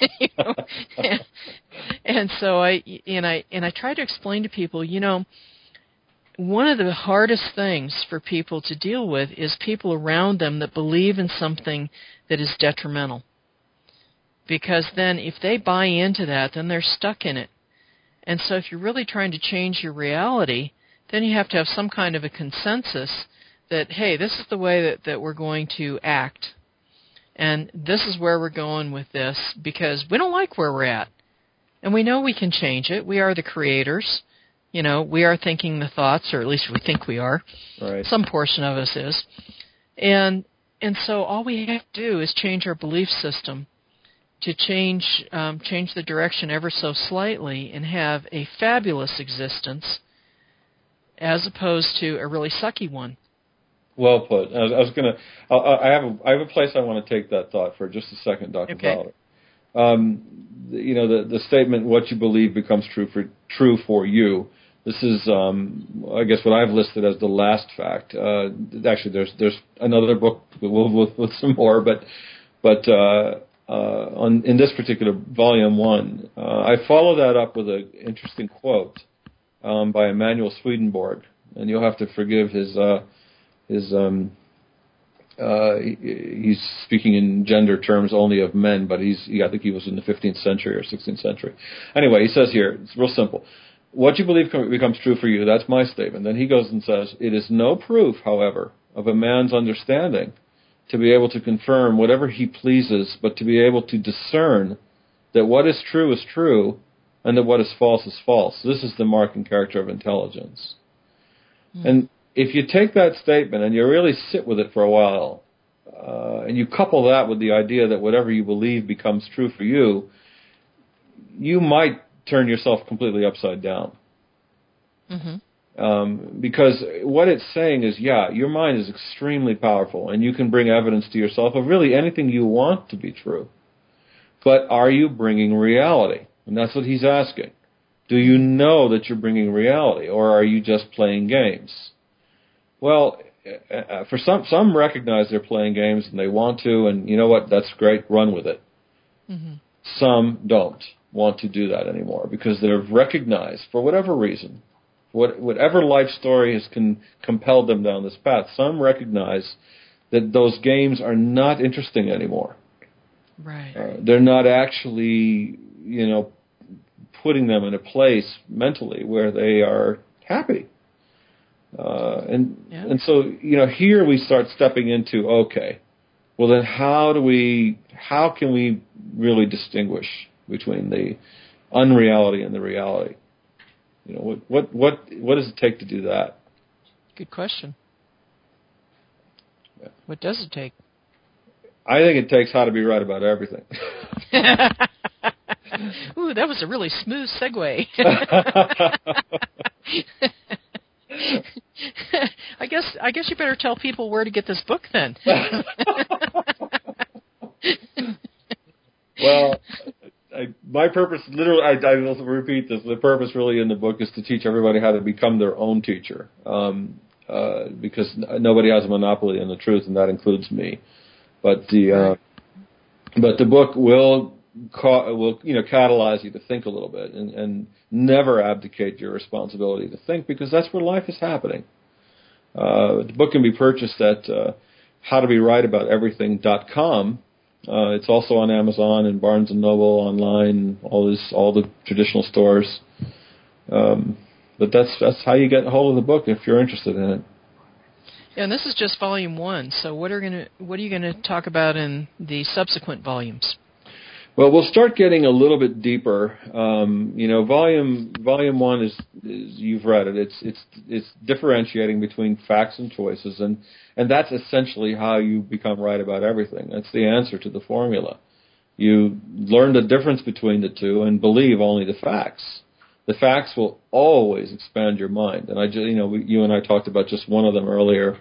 And so I try to explain to people, one of the hardest things for people to deal with is people around them that believe in something that is detrimental. Because then if they buy into that, then they're stuck in it. And so if you're really trying to change your reality, then you have to have some kind of a consensus that, hey, this is the way that we're going to act. And this is where we're going with this, because we don't like where we're at. And we know we can change it. We are the creators. We are thinking the thoughts, or at least we think we are. Right. Some portion of us is. And so all we have to do is change our belief system to change the direction ever so slightly and have a fabulous existence as opposed to a really sucky one. Well put. I have a place I want to take that thought for just a second, Dr. Fowler. The statement, what you believe becomes true for you. This is, I guess, what I've listed as the last fact. Actually, there's another book with some more, but in this particular volume 1, I follow that up with an interesting quote by Emanuel Swedenborg, and you'll have to forgive he's speaking in gender terms only of men, but I think he was in the 15th century or 16th century. Anyway, he says here, it's real simple. What you believe becomes true for you. That's my statement. Then he goes and says, it is no proof, however, of a man's understanding to be able to confirm whatever he pleases, but to be able to discern that what is true, and that what is false is false. This is the mark and character of intelligence. And if you take that statement and you really sit with it for a while, and you couple that with the idea that whatever you believe becomes true for you, you might turn yourself completely upside down. Because what it's saying is, your mind is extremely powerful, and you can bring evidence to yourself of really anything you want to be true. But are you bringing reality? And that's what he's asking. Do you know that you're bringing reality, or are you just playing games? Well, for some recognize they're playing games and they want to, and you know what, that's great, run with it. Some don't want to do that anymore because they've recognized, for whatever reason, whatever life story has compelled them down this path, some recognize that those games are not interesting anymore. Right. They're not actually, putting them in a place mentally where they are happy. And so, here we start stepping into, okay, well then how can we really distinguish between the unreality and the reality? What does it take to do that? Good question. Yeah. What does it take? I think it takes how to be right about everything. Ooh, that was a really smooth segue. I guess you better tell people where to get this book then. Well, my purpose, literally, I will repeat this. The purpose, really, in the book is to teach everybody how to become their own teacher, because nobody has a monopoly on the truth, and that includes me. But the book will catalyze you to think a little bit, and never abdicate your responsibility to think, because that's where life is happening. The book can be purchased at howtobewriteabouteverything.com. It's also on Amazon and Barnes and Noble online, all the traditional stores. But that's how you get a hold of the book if you're interested in it. Yeah, and this is just volume 1. So what are you going to talk about in the subsequent volumes? Well, we'll start getting a little bit deeper. Volume 1 is you've read it. It's differentiating between facts and choices, and that's essentially how you become right about everything. That's the answer to the formula. You learn the difference between the two and believe only the facts. The facts will always expand your mind. And you and I talked about just one of them earlier.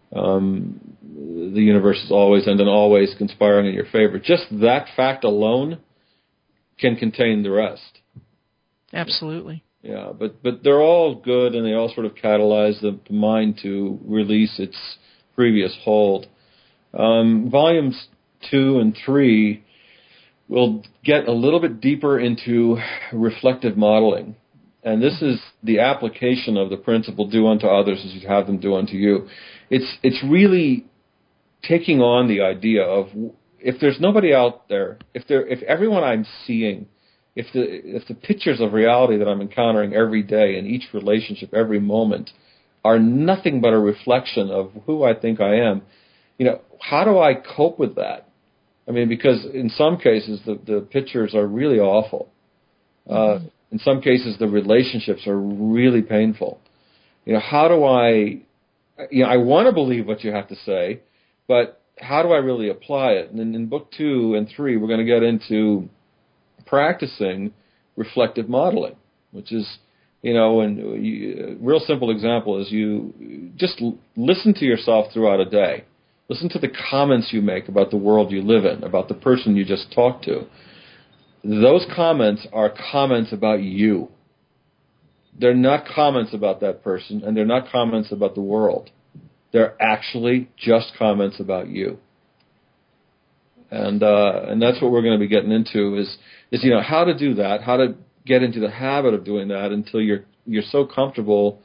The universe is always and then always conspiring in your favor. Just that fact alone can contain the rest. Absolutely. Yeah, but they're all good, and they all sort of catalyze the mind to release its previous hold. Volumes 2 and 3 will get a little bit deeper into reflective modeling. And this is the application of the principle, do unto others as you'd have them do unto you. It's really taking on the idea of, if there's nobody out there, if everyone I'm seeing, if the pictures of reality that I'm encountering every day in each relationship, every moment, are nothing but a reflection of who I think I am, how do I cope with that? I mean, because in some cases the pictures are really awful. In some cases the relationships are really painful. How do I want to believe what you have to say, but how do I really apply it? And in book 2 and 3, we're going to get into practicing reflective modeling, which is, real simple example is you just listen to yourself throughout a day. Listen to the comments you make about the world you live in, about the person you just talked to. Those comments are comments about you. They're not comments about that person, and they're not comments about the world. They're actually just comments about you. And that's what we're going to be getting into is how to do that, how to get into the habit of doing that until you're so comfortable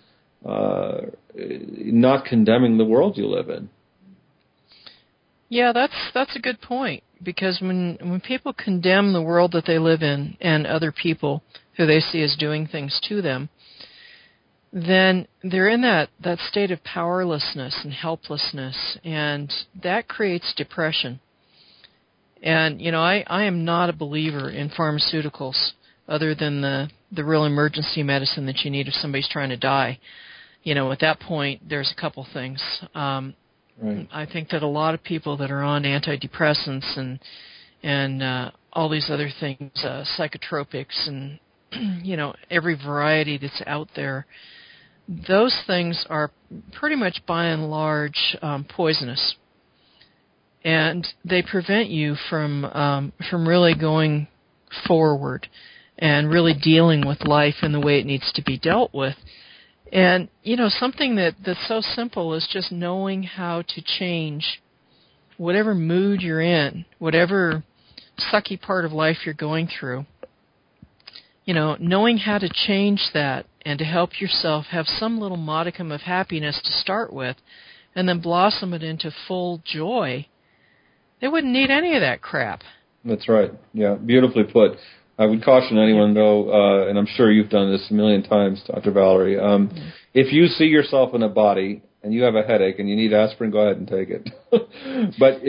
not condemning the world you live in. Yeah, that's a good point, because when people condemn the world that they live in and other people who they see as doing things to them, then they're in that state of powerlessness and helplessness, and that creates depression. And, I am not a believer in pharmaceuticals other than the real emergency medicine that you need if somebody's trying to die. At that point, there's a couple things. Right. I think that a lot of people that are on antidepressants and all these other things, psychotropics and, every variety that's out there, those things are pretty much by and large poisonous. And they prevent you from really going forward and really dealing with life in the way it needs to be dealt with. And, something that's so simple is just knowing how to change whatever mood you're in, whatever sucky part of life you're going through. Knowing how to change that and to help yourself have some little modicum of happiness to start with and then blossom it into full joy. They wouldn't need any of that crap. That's right. Yeah, beautifully put. I would caution anyone, though, and I'm sure you've done this a million times, Dr. Valerie, if you see yourself in a body and you have a headache and you need aspirin, go ahead and take it. But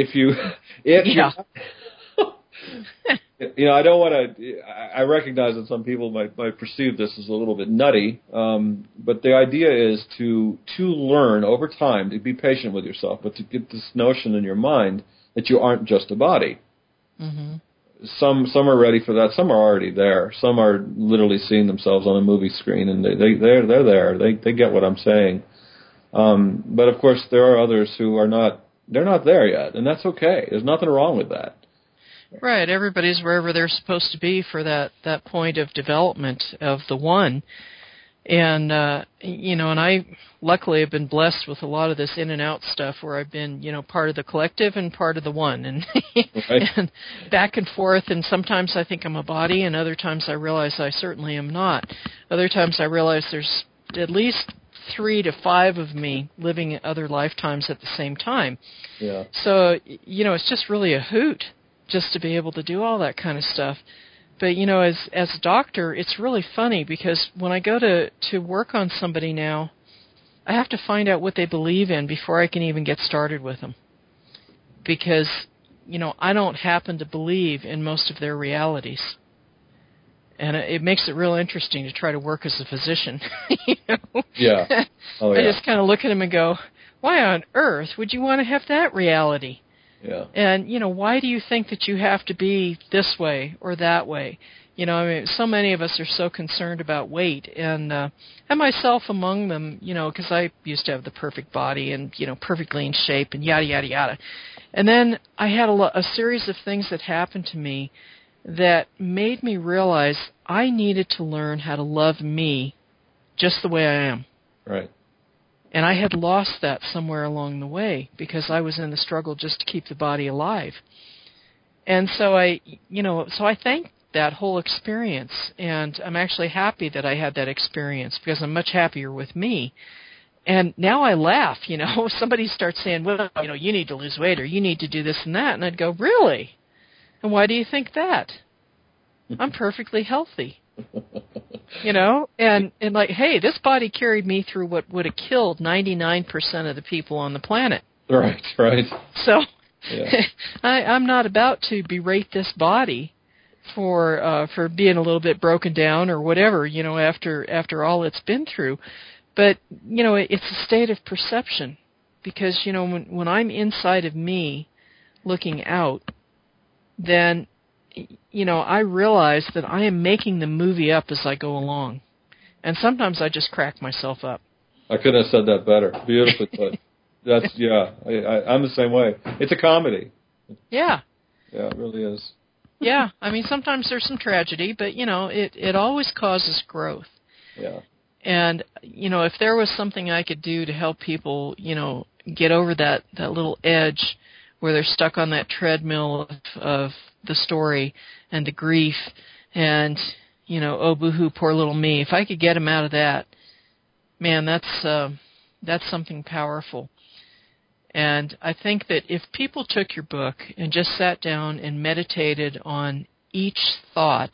I don't want to, I recognize that some people might perceive this as a little bit nutty, but the idea is to learn over time, to be patient with yourself, but to get this notion in your mind that you aren't just a body. Mm-hmm. Some are ready for that. Some are already there. Some are literally seeing themselves on a movie screen, and they're there. They get what I'm saying. But of course, there are others who are not. They're not there yet, and that's okay. There's nothing wrong with that. Right. Everybody's wherever they're supposed to be for that point of development of the one. And, and I luckily have been blessed with a lot of this in and out stuff where I've been, part of the collective and part of the one and, right. and back and forth. And sometimes I think I'm a body and other times I realize I certainly am not. Other times I realize there's at least 3 to 5 of me living other lifetimes at the same time. Yeah. So, it's just really a hoot just to be able to do all that kind of stuff. But, as a doctor, it's really funny because when I go to work on somebody now, I have to find out what they believe in before I can even get started with them. Because, I don't happen to believe in most of their realities. And it makes it real interesting to try to work as a physician. Yeah. Oh, yeah. I just kind of look at them and go, why on earth would you want to have that reality? Yeah. And, why do you think that you have to be this way or that way? So many of us are so concerned about weight, and myself among them, because I used to have the perfect body and, perfectly in shape and yada, yada, yada. And then I had a series of things that happened to me that made me realize I needed to learn how to love me just the way I am. Right. And I had lost that somewhere along the way because I was in the struggle just to keep the body alive. And so I thank that whole experience, and I'm actually happy that I had that experience because I'm much happier with me. And now I laugh, somebody starts saying, well, you need to lose weight or you need to do this and that. And I'd go, really? And why do you think that? I'm perfectly healthy. And like, hey, this body carried me through what would have killed 99% of the people on the planet. Right. So yeah. I'm not about to berate this body for being a little bit broken down or whatever, after all it's been through. But, it's a state of perception because, when I'm inside of me looking out, then I realize that I am making the movie up as I go along. And sometimes I just crack myself up. I couldn't have said that better. Beautifully put. That's, yeah, I'm the same way. It's a comedy. Yeah. Yeah, it really is. Yeah, I mean, sometimes there's some tragedy, but, it always causes growth. Yeah. And, if there was something I could do to help people, get over that little edge where they're stuck on that treadmill of the story and the grief and, oh, boo-hoo, poor little me. If I could get them out of that, man, that's something powerful. And I think that if people took your book and just sat down and meditated on each thought,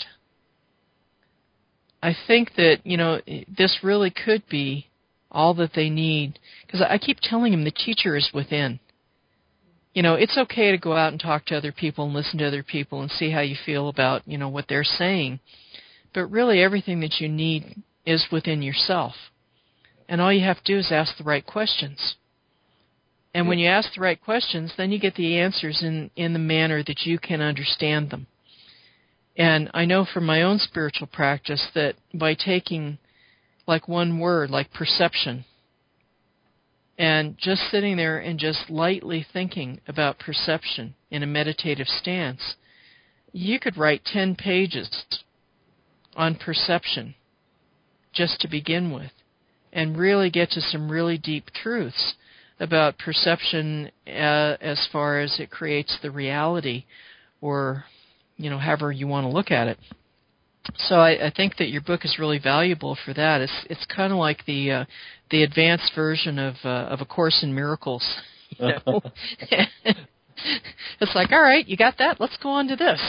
I think that, this really could be all that they need. Because I keep telling them the teacher is within. It's okay to go out and talk to other people and listen to other people and see how you feel about, what they're saying. But really everything that you need is within yourself. And all you have to do is ask the right questions. And when you ask the right questions, then you get the answers in the manner that you can understand them. And I know from my own spiritual practice that by taking like one word, like perception, and just sitting there and just lightly thinking about perception in a meditative stance, you could write 10 pages on perception just to begin with and really get to some really deep truths about perception as far as it creates the reality or, however you want to look at it. So I think that your book is really valuable for that. It's kind of like the advanced version of A Course in Miracles. It's like, all right, you got that? Let's go on to this.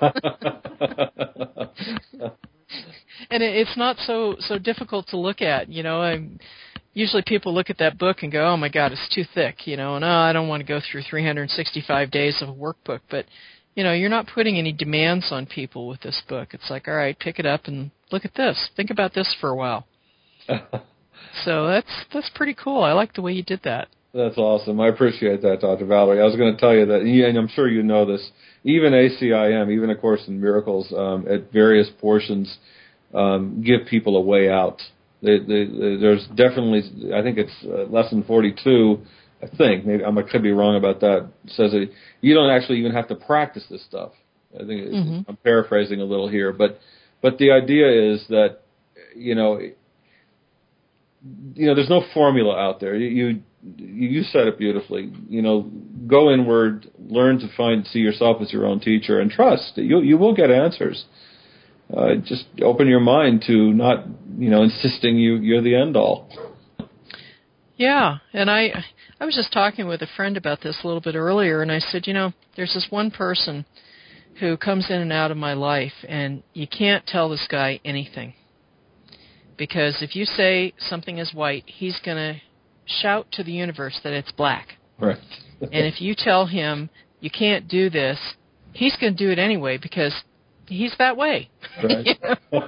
And it's not so difficult to look at. Usually people look at that book and go, oh my God, it's too thick. And I don't want to go through 365 days of a workbook, but. You're not putting any demands on people with this book. It's like, all right, pick it up and look at this. Think about this for a while. So that's pretty cool. I like the way you did that. That's awesome. I appreciate that, Dr. Valerie. I was going to tell you that, and I'm sure you know this, even ACIM, even A Course in Miracles, at various portions, give people a way out. There's definitely, I think it's lesson 42, I think, maybe I could be wrong about that, says that you don't actually even have to practice this stuff. I think I'm paraphrasing a little here, but the idea is that there's no formula out there. You said it beautifully. Go inward, learn to see yourself as your own teacher, and trust that you will get answers. Just open your mind to not insisting you're the end all. Yeah, and I was just talking with a friend about this a little bit earlier, and I said, there's this one person who comes in and out of my life, and you can't tell this guy anything. Because if you say something is white, he's going to shout to the universe that it's black. Right. And if you tell him you can't do this, he's going to do it anyway because he's that way. Right.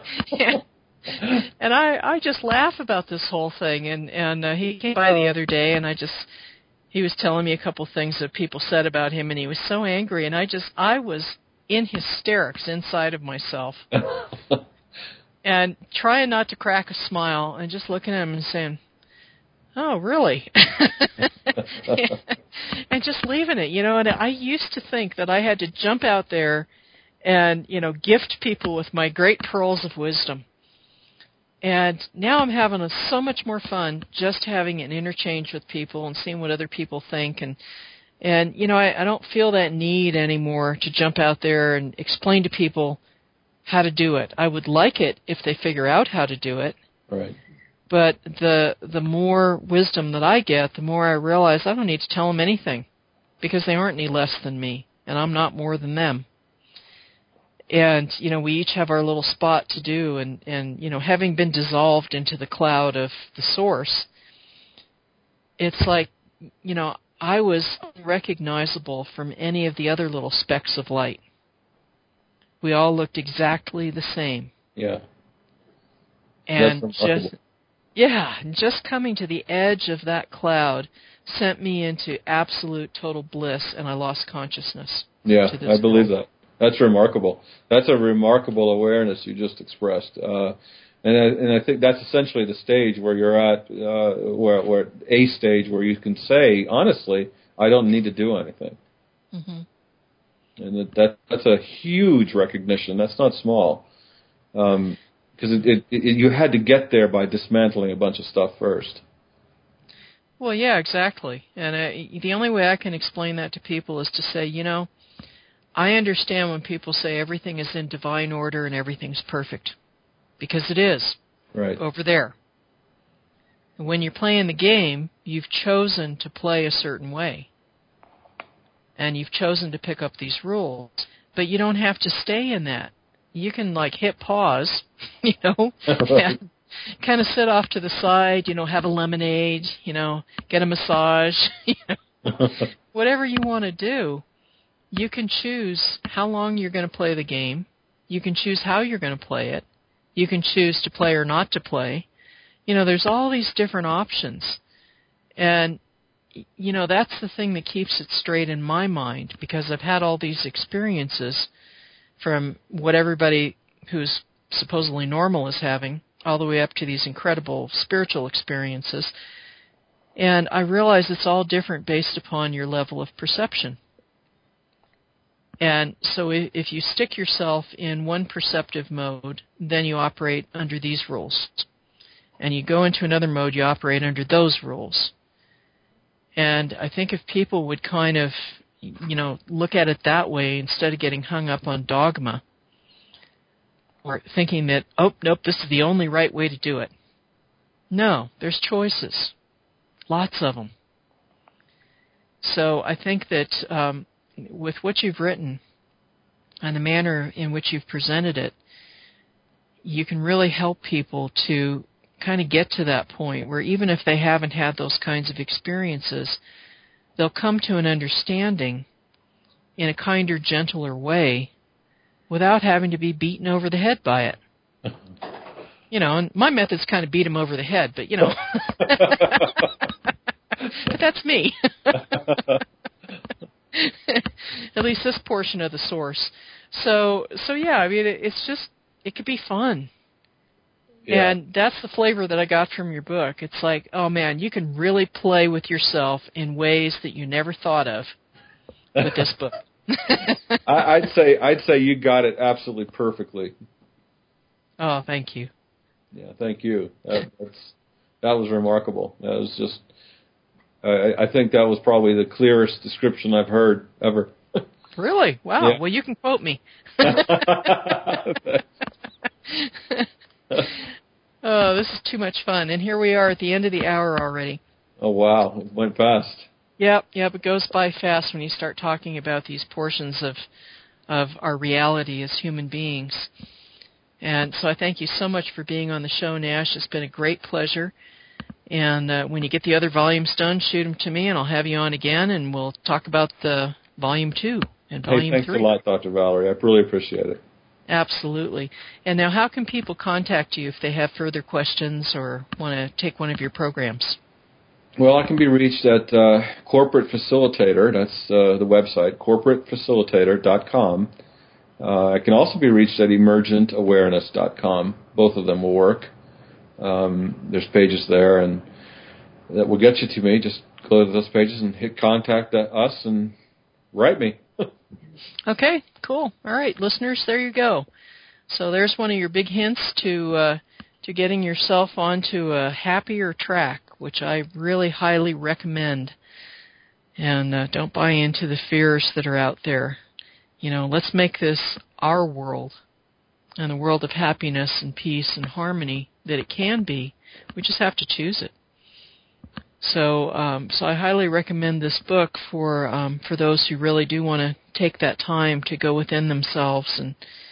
And I just laugh about this whole thing. And he came by the other day, and he was telling me a couple things that people said about him, and he was so angry. And I was in hysterics inside of myself. And trying not to crack a smile and just looking at him and saying, "Oh, really?" And just leaving it, And I used to think that I had to jump out there and, gift people with my great pearls of wisdom. And now I'm having so much more fun just having an interchange with people and seeing what other people think. And I don't feel that need anymore to jump out there and explain to people how to do it. I would like it if they figure out how to do it. Right. But the more wisdom that I get, the more I realize I don't need to tell them anything because they aren't any less than me, and I'm not more than them. And, we each have our little spot to do, and having been dissolved into the cloud of the source, it's like, I was unrecognizable from any of the other little specks of light. We all looked exactly the same. Yeah. And just coming to the edge of that cloud sent me into absolute total bliss, and I lost consciousness. Yeah, I believe that. That's remarkable. That's a remarkable awareness you just expressed. And I think that's essentially the stage where you're at, where a stage where you can say, honestly, I don't need to do anything. Mm-hmm. And that's a huge recognition. That's not small, because you had to get there by dismantling a bunch of stuff first. Well, yeah, exactly. And the only way I can explain that to people is to say, I understand when people say everything is in divine order and everything's perfect, because it is. Right. Over there. And when you're playing the game, you've chosen to play a certain way. And you've chosen to pick up these rules. But you don't have to stay in that. You can, hit pause, and kind of sit off to the side, have a lemonade, get a massage, whatever you want to do. You can choose how long you're going to play the game. You can choose how you're going to play it. You can choose to play or not to play. There's all these different options. And that's the thing that keeps it straight in my mind, because I've had all these experiences from what everybody who's supposedly normal is having, all the way up to these incredible spiritual experiences. And I realize it's all different based upon your level of perception. And so if you stick yourself in one perceptive mode, then you operate under these rules. And you go into another mode, you operate under those rules. And I think if people would kind of, look at it that way instead of getting hung up on dogma or thinking that, oh, nope, this is the only right way to do it. No, there's choices. Lots of them. So I think that with what you've written and the manner in which you've presented it, you can really help people to kind of get to that point where even if they haven't had those kinds of experiences, they'll come to an understanding in a kinder, gentler way without having to be beaten over the head by it. And my method's kind of beat them over the head, but, but that's me. At least this portion of the source. So yeah, I mean, it's just, it could be fun. Yeah. And that's the flavor that I got from your book. It's like, oh man, you can really play with yourself in ways that you never thought of with this book. I'd say you got it absolutely perfectly. Oh, thank you. Yeah, thank you. That was remarkable. That was just. I think that was probably the clearest description I've heard ever. Really? Wow. Yeah. Well, you can quote me. Oh, this is too much fun. And here we are at the end of the hour already. Oh, wow. It went fast. Yep, it goes by fast when you start talking about these portions of our reality as human beings. And so I thank you so much for being on the show, Nash. It's been a great pleasure. And when you get the other volumes done, shoot them to me, and I'll have you on again, and we'll talk about the Volume 2 and Volume 3. Hey, thanks a lot, Dr. Valerie. I really appreciate it. Absolutely. And now how can people contact you if they have further questions or want to take one of your programs? Well, I can be reached at Corporate Facilitator. That's the website, corporatefacilitator.com. I can also be reached at emergentawareness.com. Both of them will work. There's pages there, and that will get you to me. Just go to those pages and hit contact us and write me. Okay, cool. All right, listeners, there you go. So there's one of your big hints to getting yourself onto a happier track, which I really highly recommend. And don't buy into the fears that are out there. You know, let's make this our world and a world of happiness and peace and harmony that it can be. We just have to choose it. So I highly recommend this book for those who really do want to take that time to go within themselves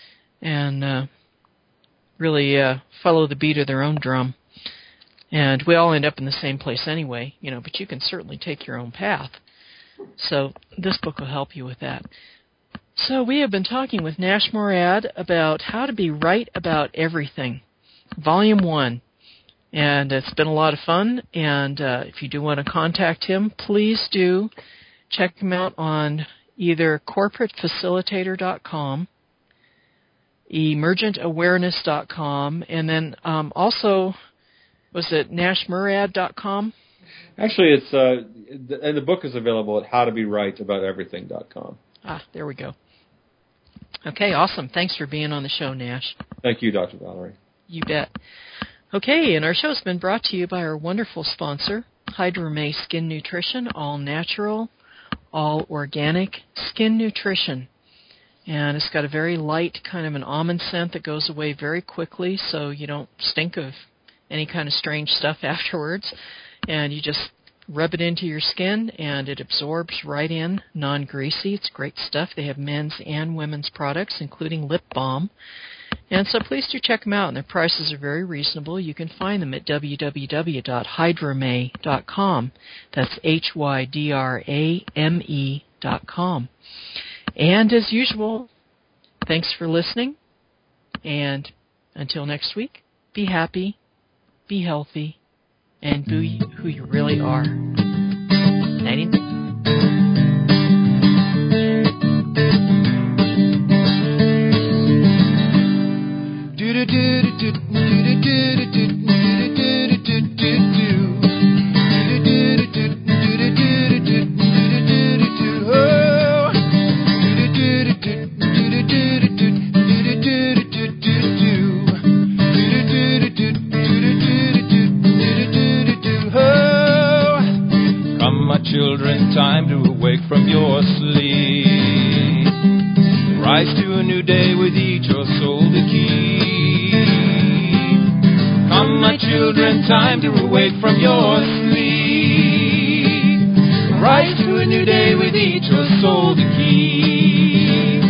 and really follow the beat of their own drum. And we all end up in the same place anyway, you know, but you can certainly take your own path. So this book will help you with that. So we have been talking with Nash Morad about how to be right about everything, Volume 1. And it's been a lot of fun, and if you do want to contact him, please do check him out on either corporatefacilitator.com, emergentawareness.com, and then also, was it nashmurad.com? Actually, it's and the book is available at howtoberightabouteverything.com. Ah, there we go. Okay, awesome. Thanks for being on the show, Nash. Thank you, Dr. Valerie. You bet. Okay, and our show's been brought to you by our wonderful sponsor, Hydra-May Skin Nutrition, all natural, all organic skin nutrition. And it's got a very light kind of an almond scent that goes away very quickly, so you don't stink of any kind of strange stuff afterwards. And you just rub it into your skin, and it absorbs right in, non-greasy. It's great stuff. They have men's and women's products, including lip balm. And so please do check them out, and their prices are very reasonable. You can find them at www.hydramay.com. That's HYDRAME.com. And as usual, thanks for listening, and until next week, be happy, be healthy, and be who you really are. Nighty. Children, time to awake from your sleep. Rise to a new day with each your soul to keep. Come, my children, time to awake from your sleep. Rise to a new day with each your soul to keep.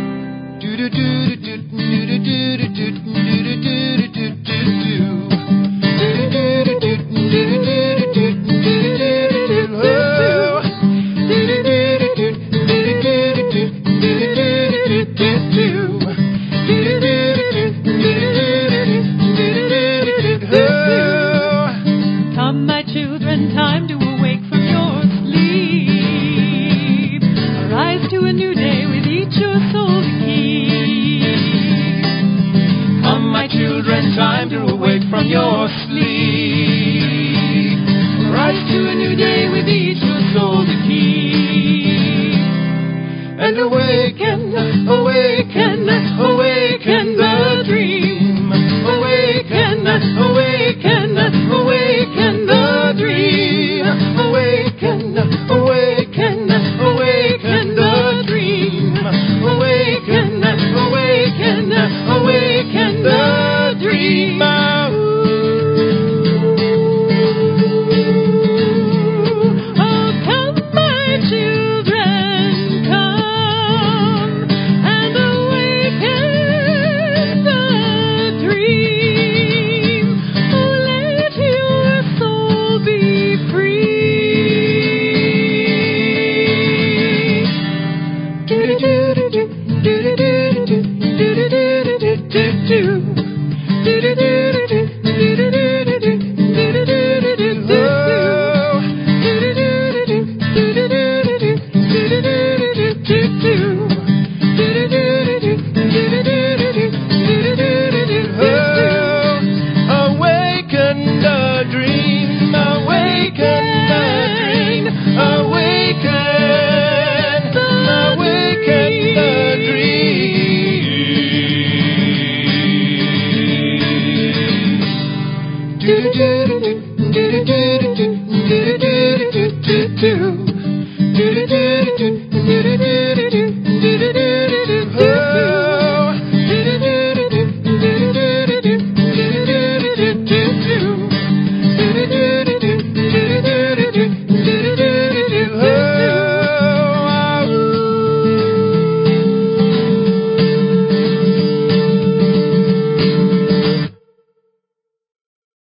Come, my children, time to awake from your sleep. Arise to a new day with each your soul to keep. Come, my children, time to awake from your sleep. Rise to a new day with each your soul to keep. And and awaken, awaken, awaken the dream. Awaken, awaken, awaken the dream. Awaken, awaken, awaken the dream. Awaken, awaken, awaken the dream. Do